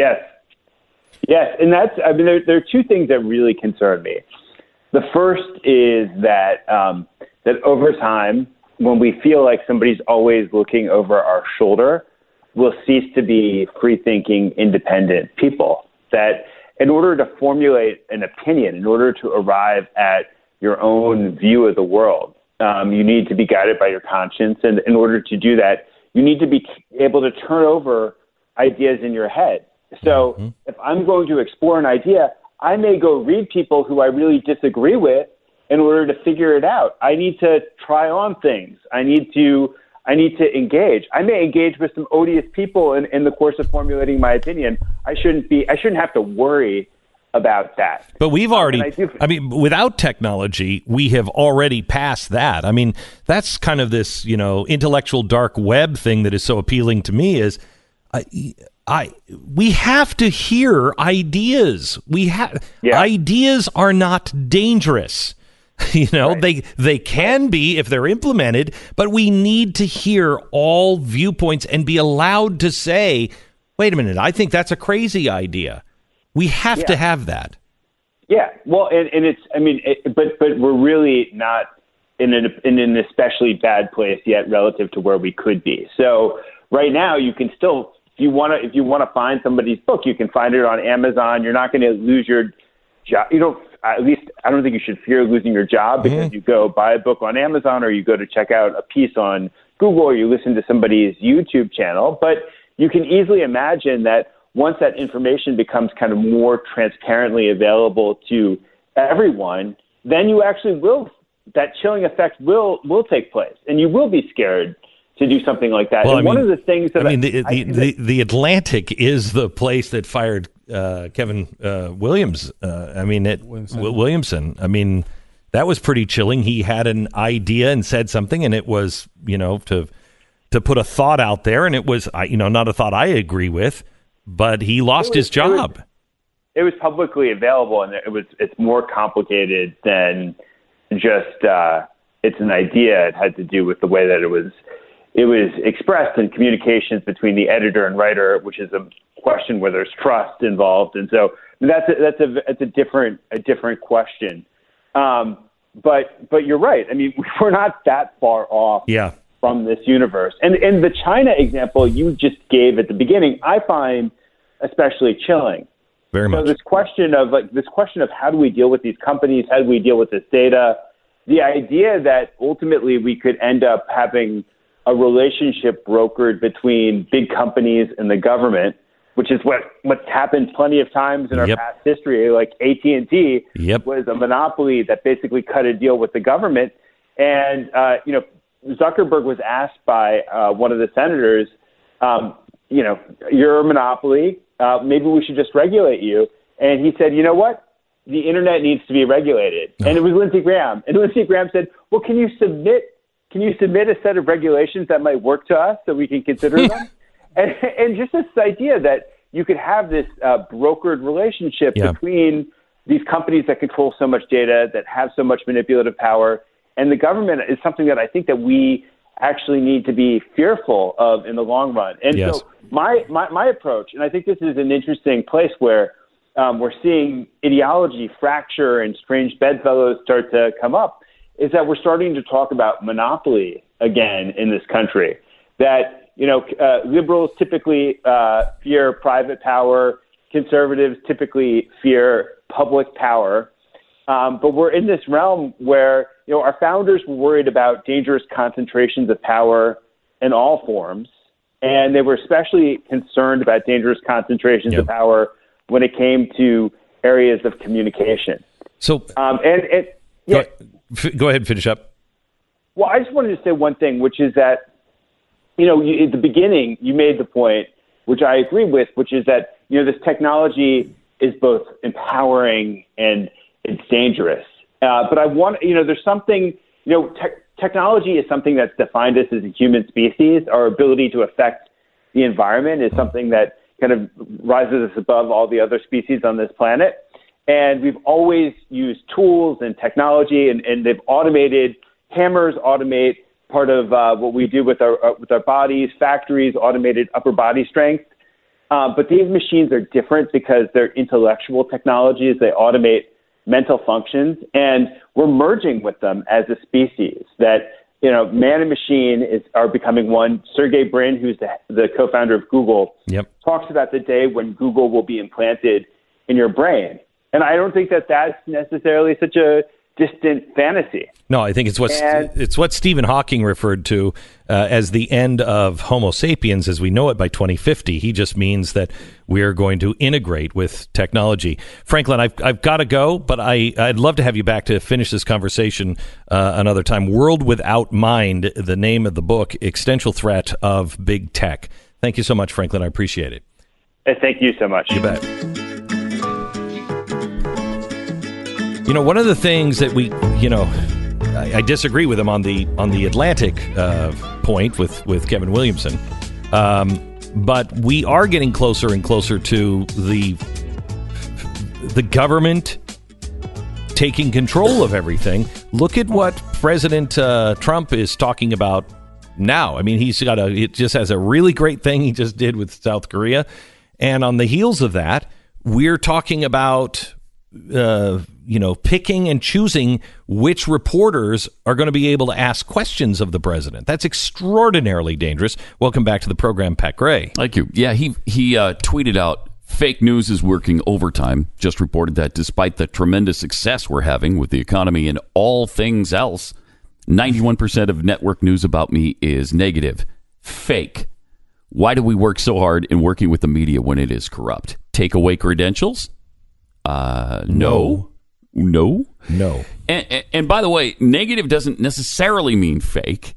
And that's, I mean, there are two things that really concern me. The first is that that over time, when we feel like somebody's always looking over our shoulder, we'll cease to be free-thinking, independent people. That in order to formulate an opinion, in order to arrive at your own view of the world, you need to be guided by your conscience. And in order to do that, you need to be able to turn over ideas in your head. So if I'm going to explore an idea, I may go read people who I really disagree with in order to figure it out. I need to try on things. I need to engage. I may engage with some odious people in the course of formulating my opinion. I shouldn't have to worry about that. But we've already, without technology, we have already passed that. I mean, that's kind of this, intellectual dark web thing that is so appealing to me is we have to hear ideas. Ideas are not dangerous. Right. They can be if they're implemented, but we need to hear all viewpoints and be allowed to say, wait a minute, I think that's a crazy idea. We have to have that. Yeah. Well, and it's, but we're really not in an especially bad place yet relative to where we could be. So right now you can still, if you want to find somebody's book, you can find it on Amazon. You're not going to lose your job. At least I don't think you should fear losing your job because you go buy a book on Amazon or you go to check out a piece on Google or you listen to somebody's YouTube channel. But you can easily imagine that once that information becomes kind of more transparently available to everyone, then you actually that chilling effect will take place and you will be scared to do something like that. Well, and one of the things that the Atlantic is the place that fired Kevin Williamson. Williamson. I mean, that was pretty chilling. He had an idea and said something, and it was, to put a thought out there, and it was, not a thought I agree with, but he lost his job. It was publicly available, and it's more complicated than just it's an idea. It had to do with the way that it was expressed in communications between the editor and writer, which is a question where there's trust involved, and so that's a different question. But you're right. I mean, we're not that far off from this universe. And the China example you just gave at the beginning, I find especially chilling. Very much. So this question of how do we deal with these companies? How do we deal with this data? The idea that ultimately we could end up having a relationship brokered between big companies and the government, which is what's happened plenty of times in our past history. Like AT&T was a monopoly that basically cut a deal with the government. And, Zuckerberg was asked by one of the senators, you're a monopoly. Maybe we should just regulate you. And he said, you know what? The internet needs to be regulated. And it was Lindsey Graham. And Lindsey Graham said, well, can you submit a set of regulations that might work to us so we can consider them? And just this idea that you could have this brokered relationship between these companies that control so much data, that have so much manipulative power, and the government is something that I think that we actually need to be fearful of in the long run. And so my approach, and I think this is an interesting place where we're seeing ideology fracture and strange bedfellows start to come up, is that we're starting to talk about monopoly again in this country. That, liberals typically fear private power, conservatives typically fear public power. But we're in this realm where, our founders were worried about dangerous concentrations of power in all forms. And they were especially concerned about dangerous concentrations of power when it came to areas of communication. So, go ahead and finish up. Well, I just wanted to say one thing, which is that, at the beginning, you made the point, which I agree with, which is that, this technology is both empowering and it's dangerous. But I want, there's something, technology is something that's defined us as a human species. Our ability to affect the environment is something that kind of rises us above all the other species on this planet. And we've always used tools and technology, and they've automated. Hammers automate part of what we do with our bodies. Factories automated upper body strength. But these machines are different because they're intellectual technologies. They automate mental functions, and we're merging with them as a species. That man and machine are becoming one. Sergey Brin, who's the co-founder of Google, talks about the day when Google will be implanted in your brain. And I don't think that that's necessarily such a distant fantasy. No, I think it's what Stephen Hawking referred to as the end of Homo sapiens as we know it by 2050. He just means that we are going to integrate with technology. Franklin, I've got to go, but I'd love to have you back to finish this conversation another time. World Without Mind, the name of the book, Existential Threat of Big Tech. Thank you so much, Franklin. I appreciate it. Thank you so much. You bet. One of the things that I disagree with him on the Atlantic point with Kevin Williamson, but we are getting closer and closer to the government taking control of everything. Look at what President Trump is talking about now. I mean, it just has a really great thing he just did with South Korea, and on the heels of that, we're talking about picking and choosing which reporters are going to be able to ask questions of the president. That's extraordinarily dangerous. Welcome back to the program, Pat Gray. Thank you. Yeah, he tweeted out, fake news is working overtime. Just reported that despite the tremendous success we're having with the economy and all things else, 91% of network news about me is negative. Fake. Why do we work so hard in working with the media when it is corrupt? Take away credentials? No. And by the way, negative doesn't necessarily mean fake.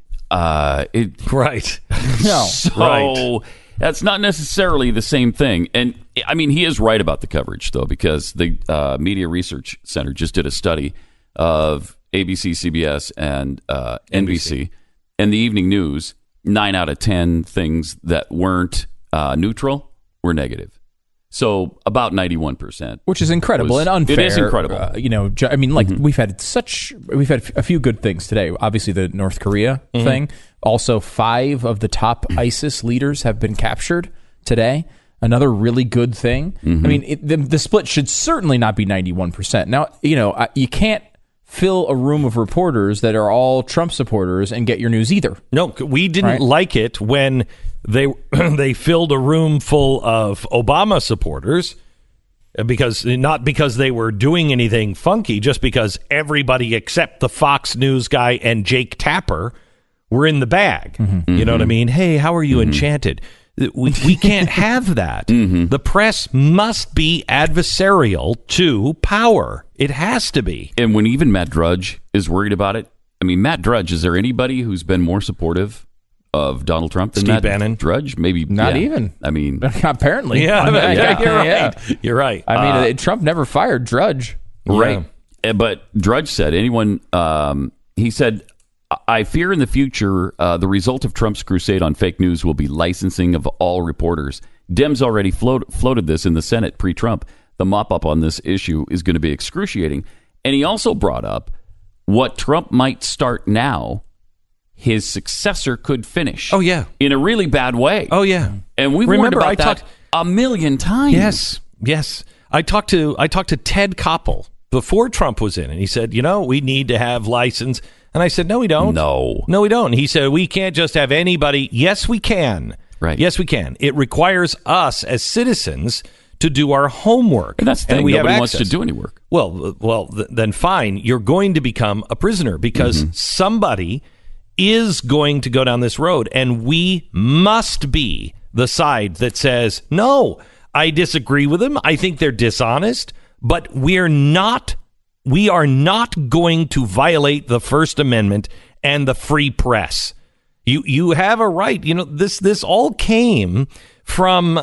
Right. No. So that's not necessarily the same thing. And I mean, he is right about the coverage, though, because the Media Research Center just did a study of ABC, CBS, and NBC. And the evening news. 9 out of 10 things that weren't neutral were negative. So about 91%, which is incredible and unfair. It is incredible. We've had a few good things today. Obviously, the North Korea thing. Also, 5 of the top ISIS leaders have been captured today. Another really good thing. I mean, the split should certainly not be 91%. Now, you can't fill a room of reporters that are all Trump supporters and get your news either. No, we didn't like it when they filled a room full of Obama supporters not because they were doing anything funky, just because everybody except the Fox News guy and Jake Tapper were in the bag. You know what I mean? Hey, how are you, Enchanted? We can't have that. The press must be adversarial to power. It has to be. And when even Matt Drudge is worried about it, I mean, Matt Drudge, is there anybody who's been more supportive of Donald Trump than Steve Matt Bannon? Drudge? Maybe not even. I mean, apparently. Yeah, you're right. You're right. I mean, Trump never fired Drudge. Right. But Drudge said, he said, I fear in the future the result of Trump's crusade on fake news will be licensing of all reporters. Dems already floated this in the Senate pre-Trump. The mop-up on this issue is going to be excruciating. And he also brought up what Trump might start now, his successor could finish. Oh, yeah. In a really bad way. Oh, yeah. And we've warned about that a million times. Yes. I talked to Ted Koppel before Trump was in, and he said, we need to have license. And I said, no, we don't. No, we don't. He said, we can't just have anybody. Yes, we can. Right. Yes, we can. It requires us as citizens to do our homework. And that's the thing. we Nobody have wants to access. do any work. Then fine. You're going to become a prisoner because somebody is going to go down this road, and we must be the side that says, no, I disagree with them. I think they're dishonest, but we are not going to violate the First Amendment and the free press. You have a right. You know, this all came from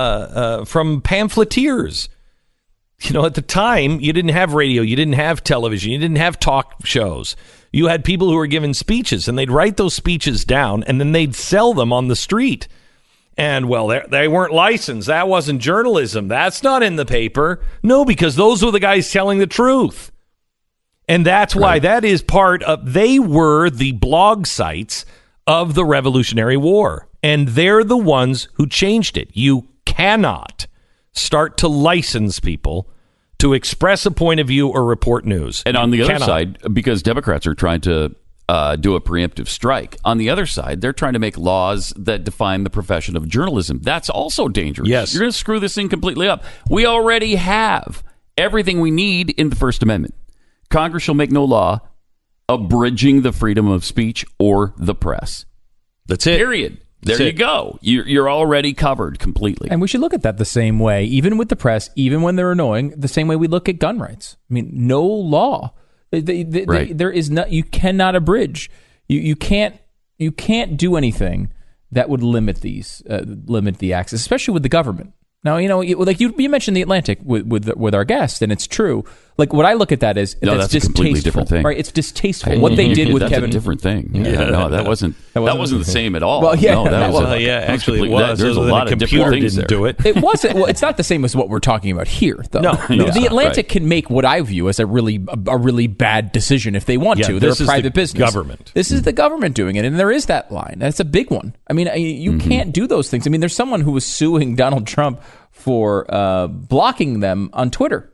pamphleteers. You know, at the time, you didn't have radio, you didn't have television, you didn't have talk shows. You had people who were giving speeches, and they'd write those speeches down, and then they'd sell them on the street. And, well, they weren't licensed. That wasn't journalism. That's not in the paper. No, because those were the guys telling the truth. And that's why that is part of, they were the blog sites of the Revolutionary War. And they're the ones who changed it. You cannot start to license people to express a point of view or report news. And on the other side, because Democrats are trying to do a preemptive strike, on the other side, they're trying to make laws that define the profession of journalism. That's also dangerous. Yes. You're going to screw this thing completely up. We already have everything we need in the First Amendment. Congress shall make no law abridging the freedom of speech or the press. That's it. Period. There you go. You're already covered completely. And we should look at that the same way, even with the press, even when they're annoying, the same way we look at gun rights. I mean, no law. There is not. You cannot abridge. You can't do anything that would limit the access, especially with the government. Now, you know, like you mentioned the Atlantic with our guest, and it's true. Like, what I look at that is that's a completely different thing. Right? It's distasteful what they did with that's Kevin. That's a different thing. No, that wasn't the same at all. Well, yeah, no, actually, it was. There's a lot of different things didn't do it. It wasn't. Well, it's not the same as what we're talking about here, though. No, the Atlantic can make what I view as a really bad decision if they want to. They're a private business. Government. This is the government doing it, and there is that line. That's a big one. I mean, you can't do those things. I mean, there's someone who was suing Donald Trump for blocking them on Twitter.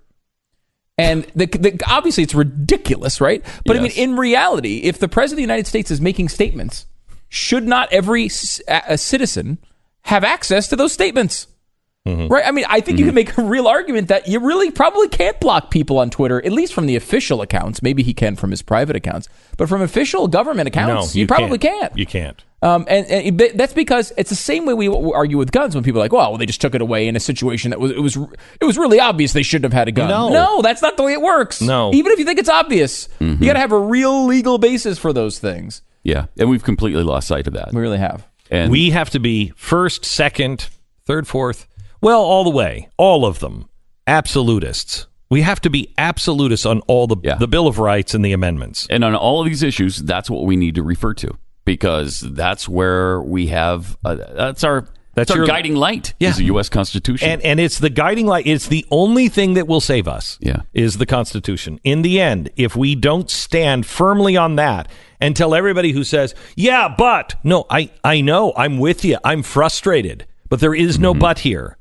And obviously it's ridiculous, right? But yes. I mean, in reality, if the President of the United States is making statements, should not every citizen have access to those statements? Right? I mean, I think you can make a real argument that you really probably can't block people on Twitter, at least from the official accounts. Maybe he can from his private accounts. But from official government accounts, you probably can't. You can't. And that's because it's the same way we argue with guns when people are like, well, they just took it away in a situation that it was really obvious they shouldn't have had a gun. No, that's not the way it works. No. Even if you think it's obvious, you got to have a real legal basis for those things. Yeah, and we've completely lost sight of that. We really have. And we have to be first, second, third, fourth, well, all the way, all of them, absolutists. We have to be absolutists on all the Bill of Rights and the amendments. And on all of these issues, that's what we need to refer to, because that's where we have that's our guiding light is the U.S. Constitution. And it's the guiding light. It's the only thing that will save us is the Constitution. In the end, if we don't stand firmly on that and tell everybody who says, yeah, but, no, I know, I'm with you, I'm frustrated, but there is no but here,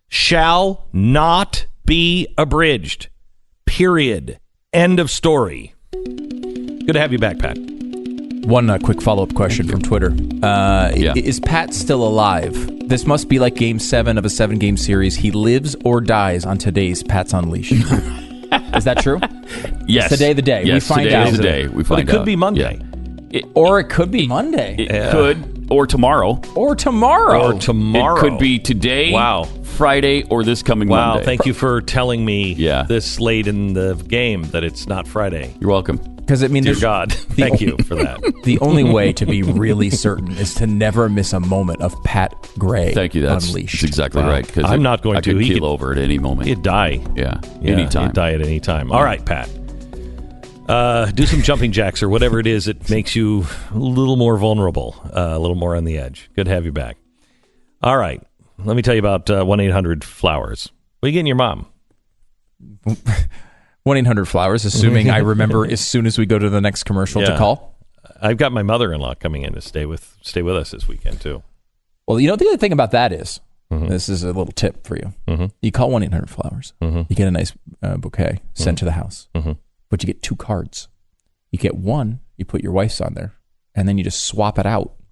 shall not be abridged. Period. End of story. Good to have you back, Pat. One quick follow-up question from Twitter. Is Pat still alive? This must be like Game 7 of a 7-game series. He lives or dies on today's Pat's Unleashed. Is that true? Yes. Is today the day? Yes, we find today out. Is the day. We find it could be Monday. Yeah. Or it could be Monday. It could. Or tomorrow. Or tomorrow. It could be today, Friday, or this coming Monday. Wow, thank you for telling me this late in the game that it's not Friday. You're welcome. Because it means, dear God, thank you for that. The only way to be really certain is to never miss a moment of Pat Gray. Thank you. That's exactly right. Because I'm not going to. He could keel over at any moment. He'd die. Yeah, anytime. He'd die at any time. All right, Pat. Do some jumping jacks or whatever it is that makes you a little more vulnerable, a little more on the edge. Good to have you back. All right. Let me tell you about 1-800-FLOWERS. What are you getting your mom? 1-800-FLOWERS, assuming I remember as soon as we go to the next commercial to call. I've got my mother-in-law coming in to stay with us this weekend, too. Well, you know, the other thing about that is, this is a little tip for you. You call 1-800-FLOWERS. You get a nice bouquet sent to the house. But you get 2 cards. You get one, you put your wife's on there, and then you just swap it out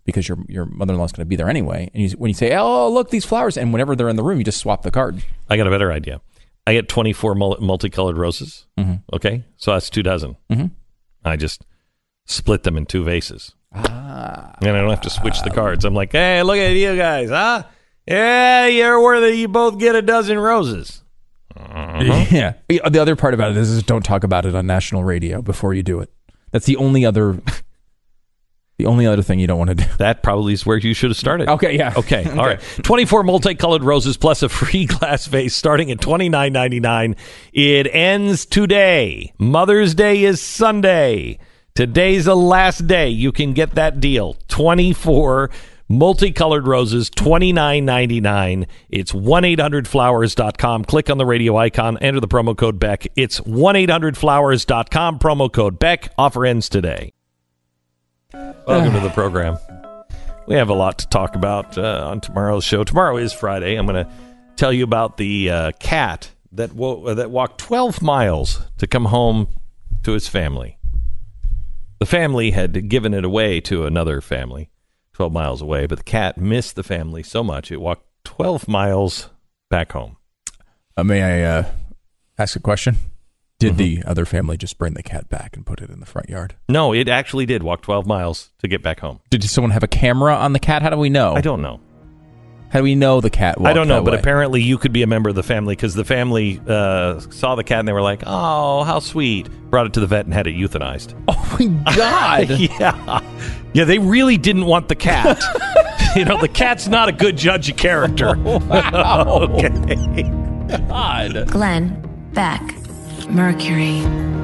because your mother-in-law's going to be there anyway. And when you say, oh, look, these flowers, and whenever they're in the room, you just swap the card. I got a better idea. I get 24 multicolored roses. Mm-hmm. Okay, so that's 2 dozen. Mm-hmm. I just split them in 2 vases. And I don't have to switch the cards. I'm like, hey, look at you guys, huh? Yeah, you're worthy. You both get a dozen roses. Yeah. The other part about it is don't talk about it on national radio before you do it. That's the only other thing you don't want to do. That probably is where you should have started. Okay, yeah. Okay, all right. 24 multicolored roses plus a free glass vase starting at $29.99. It ends today. Mother's Day is Sunday. Today's the last day you can get that deal. 24 multicolored roses, $29.99. It's 1-800-Flowers.com. Click on the radio icon, enter the promo code Beck. It's 1-800-Flowers.com, promo code Beck. Offer ends today. Welcome to the program. We have a lot to talk about on tomorrow's show. Tomorrow is Friday. I'm going to tell you about the cat that walked 12 miles to come home to his family. The family had given it away to another family 12 miles away, but the cat missed the family so much it walked 12 miles back home. May I ask a question? Did the other family just bring the cat back and put it in the front yard? No, it actually did walk 12 miles to get back home. Did someone have a camera on the cat? How do we know? I don't know. How do we know the cat walked I don't know, that but way? apparently you could be a member of the family because the family saw the cat and they were like, oh, how sweet. Brought it to the vet and had it euthanized. Oh, my God. Yeah, they really didn't want the cat. The cat's not a good judge of character. Wow. Okay. God. Glenn Beck, Mercury.